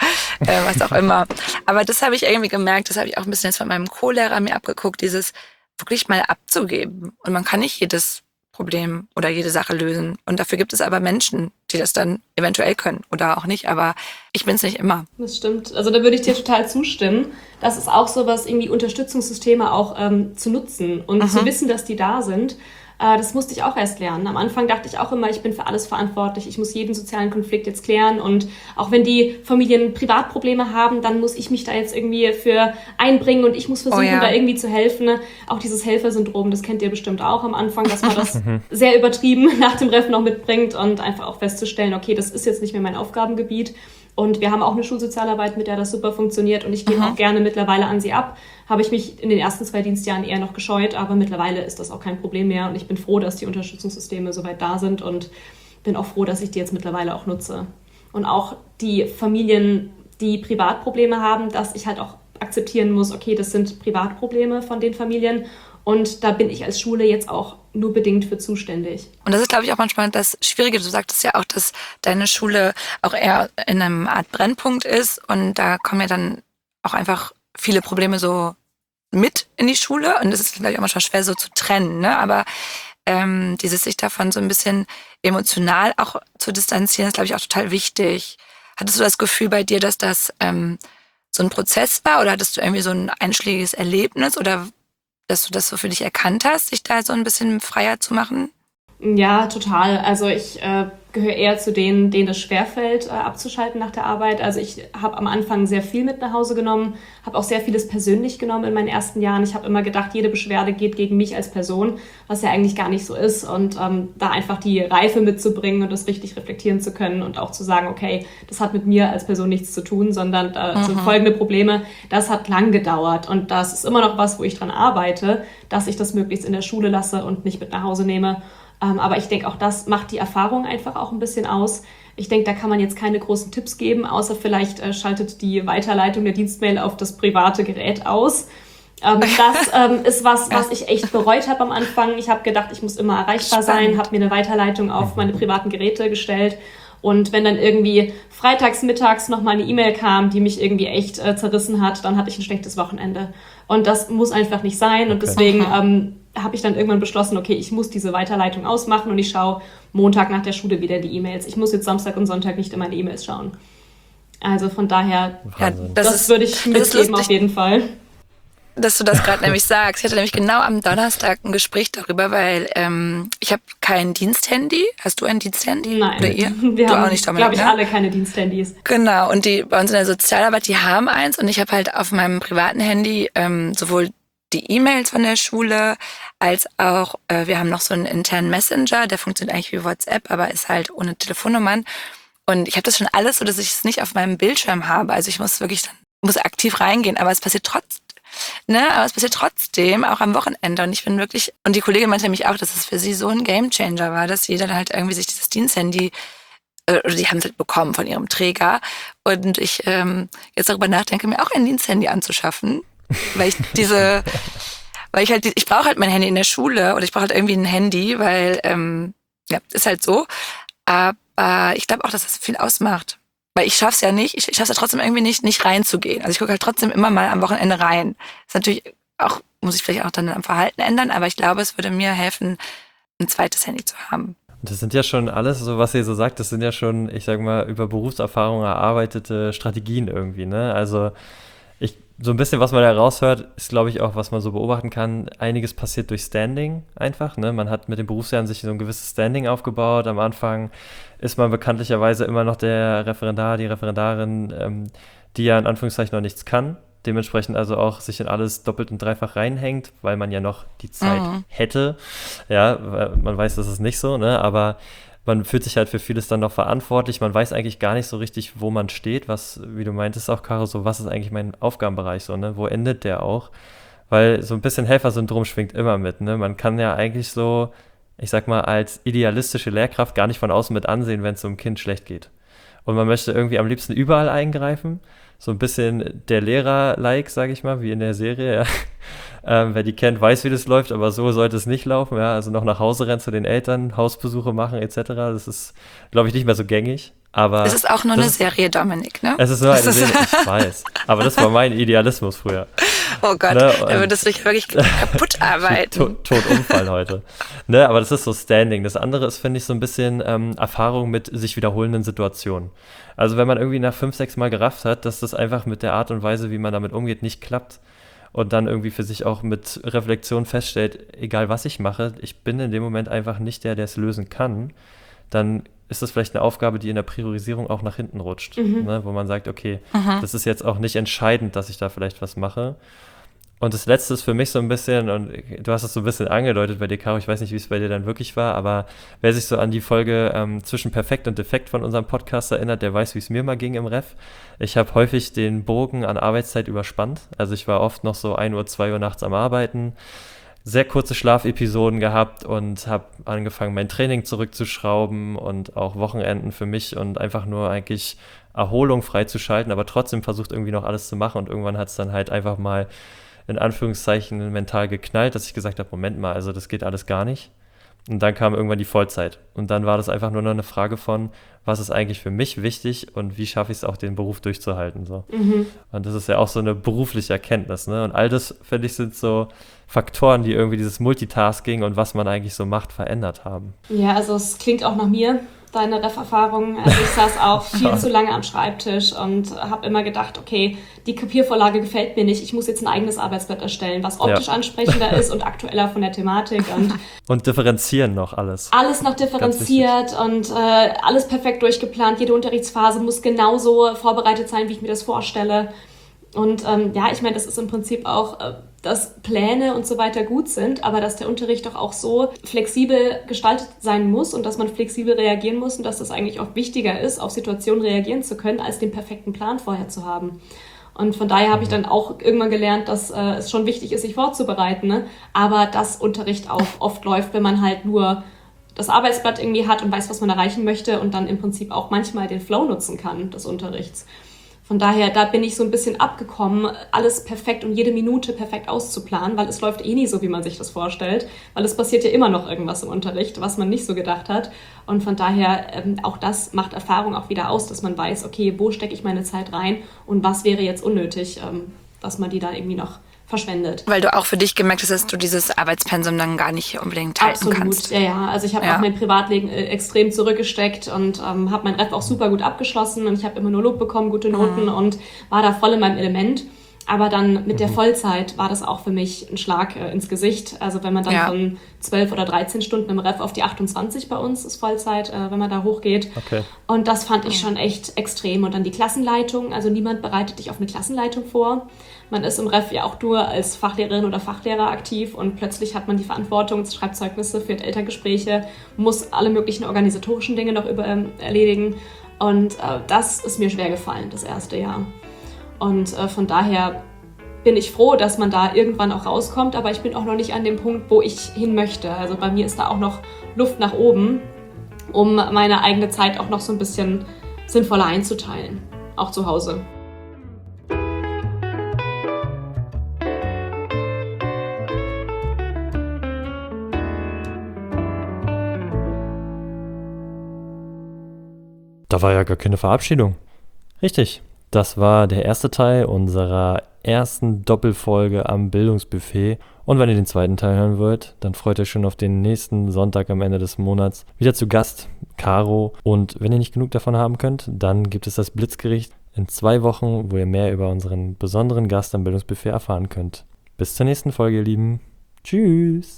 Speaker 3: äh, was auch immer. Aber das habe ich irgendwie gemerkt, das habe ich auch ein bisschen jetzt von meinem Co-Lehrer mir abgeguckt, dieses wirklich mal abzugeben. Und man kann nicht jedes Problem oder jede Sache lösen. Und dafür gibt es aber Menschen, die das dann eventuell können oder auch nicht. Aber ich bin es nicht immer.
Speaker 1: Das stimmt. Also da würde ich dir total zustimmen. Das ist auch so was, irgendwie Unterstützungssysteme auch ähm, zu nutzen und mhm. zu wissen, dass die da sind. Das musste ich auch erst lernen. Am Anfang dachte ich auch immer, ich bin für alles verantwortlich. Ich muss jeden sozialen Konflikt jetzt klären. Und auch wenn die Familien Privatprobleme haben, dann muss ich mich da jetzt irgendwie für einbringen und ich muss versuchen, oh ja. da irgendwie zu helfen. Auch dieses Helfersyndrom, das kennt ihr bestimmt auch am Anfang, dass man das sehr übertrieben nach dem Ref noch mitbringt und einfach auch festzustellen, okay, das ist jetzt nicht mehr mein Aufgabengebiet. Und wir haben auch eine Schulsozialarbeit, mit der das super funktioniert und ich gebe mhm. auch gerne mittlerweile an sie ab. Habe ich mich in den ersten zwei Dienstjahren eher noch gescheut, aber mittlerweile ist das auch kein Problem mehr und ich bin froh, dass die Unterstützungssysteme soweit da sind und bin auch froh, dass ich die jetzt mittlerweile auch nutze. Und auch die Familien, die Privatprobleme haben, dass ich halt auch akzeptieren muss, okay, das sind Privatprobleme von den Familien und da bin ich als Schule jetzt auch nur bedingt für zuständig.
Speaker 3: Und das ist, glaube ich, auch manchmal das Schwierige. Du sagtest ja auch, dass deine Schule auch eher in einem Art Brennpunkt ist und da kommen ja dann auch einfach viele Probleme so mit in die Schule und das ist, glaube ich, auch manchmal schwer so zu trennen, ne? Aber ähm, dieses sich davon so ein bisschen emotional auch zu distanzieren, ist, glaube ich, auch total wichtig. Hattest du das Gefühl bei dir, dass das ähm, so ein Prozess war oder hattest du irgendwie so ein einschlägiges Erlebnis oder dass du das so für dich erkannt hast, sich da so ein bisschen freier zu machen?
Speaker 1: Ja, total. Also ich äh, gehöre eher zu denen, denen es schwerfällt, äh, abzuschalten nach der Arbeit. Also ich habe am Anfang sehr viel mit nach Hause genommen, habe auch sehr vieles persönlich genommen in meinen ersten Jahren. Ich habe immer gedacht, jede Beschwerde geht gegen mich als Person, was ja eigentlich gar nicht so ist. Und ähm, da einfach die Reife mitzubringen und das richtig reflektieren zu können und auch zu sagen, okay, das hat mit mir als Person nichts zu tun, sondern äh, mhm. so folgende Probleme, das hat lang gedauert. Und das ist immer noch was, wo ich dran arbeite, dass ich das möglichst in der Schule lasse und nicht mit nach Hause nehme. Aber ich denke, auch das macht die Erfahrung einfach auch ein bisschen aus. Ich denke, da kann man jetzt keine großen Tipps geben, außer vielleicht äh, schaltet die Weiterleitung der Dienstmail auf das private Gerät aus. Ähm, das ähm, ist was, was ich echt bereut habe am Anfang. Ich habe gedacht, ich muss immer erreichbar sein, habe mir eine Weiterleitung auf meine privaten Geräte gestellt. Und wenn dann irgendwie freitags mittags nochmal eine E-Mail kam, die mich irgendwie echt äh, zerrissen hat, dann hatte ich ein schlechtes Wochenende. Und das muss einfach nicht sein. Und okay. deswegen ähm, habe ich dann irgendwann beschlossen, okay, ich muss diese Weiterleitung ausmachen und ich schaue Montag nach der Schule wieder die E-Mails. Ich muss jetzt Samstag und Sonntag nicht in meine E-Mails schauen. Also von daher, ja, das, das ist, würde ich mitgeben auf jeden Fall.
Speaker 3: Dass du das gerade nämlich sagst. Ich hatte nämlich genau am Donnerstag ein Gespräch darüber, weil ähm, ich habe kein Diensthandy. Hast du ein Diensthandy?
Speaker 1: Nein.
Speaker 3: Oder ihr?
Speaker 1: Wir
Speaker 3: du
Speaker 1: haben,
Speaker 3: auch nicht,
Speaker 1: glaube ich, ne? alle keine Diensthandys.
Speaker 3: Genau. Und die bei uns in der Sozialarbeit, die haben eins. Und ich habe halt auf meinem privaten Handy ähm, sowohl die E-Mails von der Schule, als auch, äh, wir haben noch so einen internen Messenger, der funktioniert eigentlich wie WhatsApp, aber ist halt ohne Telefonnummern. Und ich habe das schon alles so, dass ich es nicht auf meinem Bildschirm habe. Also ich muss wirklich dann, muss aktiv reingehen, aber es passiert trotzdem. Ne, aber es passiert trotzdem, auch am Wochenende. Und ich bin wirklich, und die Kollegin meinte nämlich auch, dass es für sie so ein Gamechanger war, dass sie dann halt irgendwie sich dieses Diensthandy, äh, oder die haben es halt bekommen von ihrem Träger. Und ich ähm, jetzt darüber nachdenke, mir auch ein Diensthandy anzuschaffen, weil ich diese, weil ich halt, ich brauche halt mein Handy in der Schule oder ich brauche halt irgendwie ein Handy, weil, ähm, ja, ist halt so. Aber ich glaube auch, dass das viel ausmacht. Weil ich schaff's ja nicht, ich, ich schaff's ja trotzdem irgendwie nicht, nicht reinzugehen. Also ich gucke halt trotzdem immer mal am Wochenende rein. Ist natürlich auch, muss ich vielleicht auch dann am Verhalten ändern, aber ich glaube, es würde mir helfen, ein zweites Handy zu haben.
Speaker 2: Das sind ja schon alles, so was ihr so sagt, das sind ja schon, ich sag mal, über Berufserfahrung erarbeitete Strategien irgendwie, ne? Also ich, so ein bisschen, was man da raushört, ist, glaube ich, auch, was man so beobachten kann, einiges passiert durch Standing einfach, ne? Man hat mit dem Berufsjahren sich so ein gewisses Standing aufgebaut. Am Anfang ist man bekanntlicherweise immer noch der Referendar, die Referendarin, ähm, die ja in Anführungszeichen noch nichts kann. Dementsprechend also auch sich in alles doppelt und dreifach reinhängt, weil man ja noch die Zeit mhm. hätte. Ja, man weiß, das ist nicht so, ne? Aber man fühlt sich halt für vieles dann noch verantwortlich. Man weiß eigentlich gar nicht so richtig, wo man steht, was, wie du meintest auch, Caro, so, was ist eigentlich mein Aufgabenbereich so, ne? Wo endet der auch? Weil so ein bisschen Helfersyndrom schwingt immer mit, ne? Man kann ja eigentlich so, ich sag mal, als idealistische Lehrkraft gar nicht von außen mit ansehen, wenn es so einem Kind schlecht geht. Und man möchte irgendwie am liebsten überall eingreifen. So ein bisschen der Lehrer-like, sage ich mal, wie in der Serie, ja. Ähm, wer die kennt, weiß, wie das läuft, aber so sollte es nicht laufen, ja. Also noch nach Hause rennen zu den Eltern, Hausbesuche machen et cetera. Das ist, glaube ich, nicht mehr so gängig. Aber
Speaker 3: es ist auch nur eine ist, Serie, Dominik, ne?
Speaker 2: Es ist nur eine Serie, ich weiß. Aber das war mein Idealismus früher.
Speaker 3: Oh Gott, ne? Da würdest du dich wirklich kaputt arbeiten.
Speaker 2: Tot, tot umfallen heute. Ne, aber das ist so Standing. Das andere ist, finde ich, so ein bisschen ähm, Erfahrung mit sich wiederholenden Situationen. Also wenn man irgendwie nach fünf, sechs Mal gerafft hat, dass das einfach mit der Art und Weise, wie man damit umgeht, nicht klappt und dann irgendwie für sich auch mit Reflexion feststellt, egal was ich mache, ich bin in dem Moment einfach nicht der, der es lösen kann, dann ist das vielleicht eine Aufgabe, die in der Priorisierung auch nach hinten rutscht, mhm. ne, wo man sagt, okay, mhm. das ist jetzt auch nicht entscheidend, dass ich da vielleicht was mache. Und das Letzte ist für mich so ein bisschen, und du hast es so ein bisschen angedeutet bei dir, Caro, ich weiß nicht, wie es bei dir dann wirklich war, aber wer sich so an die Folge ähm, zwischen Perfekt und Defekt von unserem Podcast erinnert, der weiß, wie es mir mal ging im Ref. Ich habe häufig den Bogen an Arbeitszeit überspannt. Also ich war oft noch so ein Uhr, zwei Uhr nachts am Arbeiten, sehr kurze Schlafepisoden gehabt und habe angefangen, mein Training zurückzuschrauben und auch Wochenenden für mich und einfach nur eigentlich Erholung freizuschalten, aber trotzdem versucht irgendwie noch alles zu machen und irgendwann hat es dann halt einfach mal in Anführungszeichen mental geknallt, dass ich gesagt habe, Moment mal, also das geht alles gar nicht. Und dann kam irgendwann die Vollzeit. Und dann war das einfach nur noch eine Frage von, was ist eigentlich für mich wichtig und wie schaffe ich es auch, den Beruf durchzuhalten. So. Mhm. Und das ist ja auch so eine berufliche Erkenntnis. Ne? Und all das, finde ich, sind so Faktoren, die irgendwie dieses Multitasking und was man eigentlich so macht, verändert haben.
Speaker 1: Ja, also es klingt auch nach mir. deine Ref-Erfahrung. Also ich saß auch viel zu lange am Schreibtisch und habe immer gedacht, okay, die Kopiervorlage gefällt mir nicht, ich muss jetzt ein eigenes Arbeitsblatt erstellen, was optisch ja. ansprechender ist und aktueller von der Thematik. Und,
Speaker 2: und differenzieren noch alles.
Speaker 1: Alles noch differenziert und äh, alles perfekt durchgeplant. Jede Unterrichtsphase muss genauso vorbereitet sein, wie ich mir das vorstelle. Und ähm, ja, ich meine, das ist im Prinzip auch, äh, dass Pläne und so weiter gut sind, aber dass der Unterricht doch auch so flexibel gestaltet sein muss und dass man flexibel reagieren muss und dass das eigentlich auch wichtiger ist, auf Situationen reagieren zu können, als den perfekten Plan vorher zu haben. Und von daher habe ich dann auch irgendwann gelernt, dass äh, es schon wichtig ist, sich vorzubereiten, ne? Aber dass Unterricht auch oft läuft, wenn man halt nur das Arbeitsblatt irgendwie hat und weiß, was man erreichen möchte und dann im Prinzip auch manchmal den Flow nutzen kann des Unterrichts. Von daher, da bin ich so ein bisschen abgekommen, alles perfekt und jede Minute perfekt auszuplanen, weil es läuft eh nie so, wie man sich das vorstellt, weil es passiert ja immer noch irgendwas im Unterricht, was man nicht so gedacht hat. Und von daher, ähm, auch das macht Erfahrung auch wieder aus, dass man weiß, okay, wo stecke ich meine Zeit rein und was wäre jetzt unnötig, ähm, dass man die da irgendwie noch verschwendet.
Speaker 3: Weil du auch für dich gemerkt hast, dass du dieses Arbeitspensum dann gar nicht unbedingt halten
Speaker 1: Absolut,
Speaker 3: kannst.
Speaker 1: Ja, ja. Also ich habe ja. auch mein Privatleben äh, extrem zurückgesteckt und ähm, habe mein Ref auch super gut abgeschlossen und ich habe immer nur Lob bekommen, gute Noten mhm. und war da voll in meinem Element. Aber dann mit der Vollzeit war das auch für mich ein Schlag äh, ins Gesicht. Also wenn man dann ja. von zwölf oder dreizehn Stunden im Ref auf die achtundzwanzig bei uns ist Vollzeit, äh, wenn man da hochgeht.
Speaker 2: Okay.
Speaker 1: Und das fand ich schon echt extrem. Und dann die Klassenleitung. Also niemand bereitet dich auf eine Klassenleitung vor. Man ist im Ref ja auch nur als Fachlehrerin oder Fachlehrer aktiv und plötzlich hat man die Verantwortung, schreibt Zeugnisse, führt Elterngespräche, muss alle möglichen organisatorischen Dinge noch über, ähm, erledigen. Und äh, das ist mir schwer gefallen, das erste Jahr. Und äh, von daher bin ich froh, dass man da irgendwann auch rauskommt, aber ich bin auch noch nicht an dem Punkt, wo ich hin möchte. Also bei mir ist da auch noch Luft nach oben, um meine eigene Zeit auch noch so ein bisschen sinnvoller einzuteilen, auch zu Hause.
Speaker 2: Da war ja gar keine Verabschiedung. Richtig. Das war der erste Teil unserer ersten Doppelfolge am Bildungsbuffet. Und wenn ihr den zweiten Teil hören wollt, dann freut euch schon auf den nächsten Sonntag am Ende des Monats. Wieder zu Gast, Caro. Und wenn ihr nicht genug davon haben könnt, dann gibt es das Blitzgericht in zwei Wochen, wo ihr mehr über unseren besonderen Gast am Bildungsbuffet erfahren könnt. Bis zur nächsten Folge, ihr Lieben. Tschüss.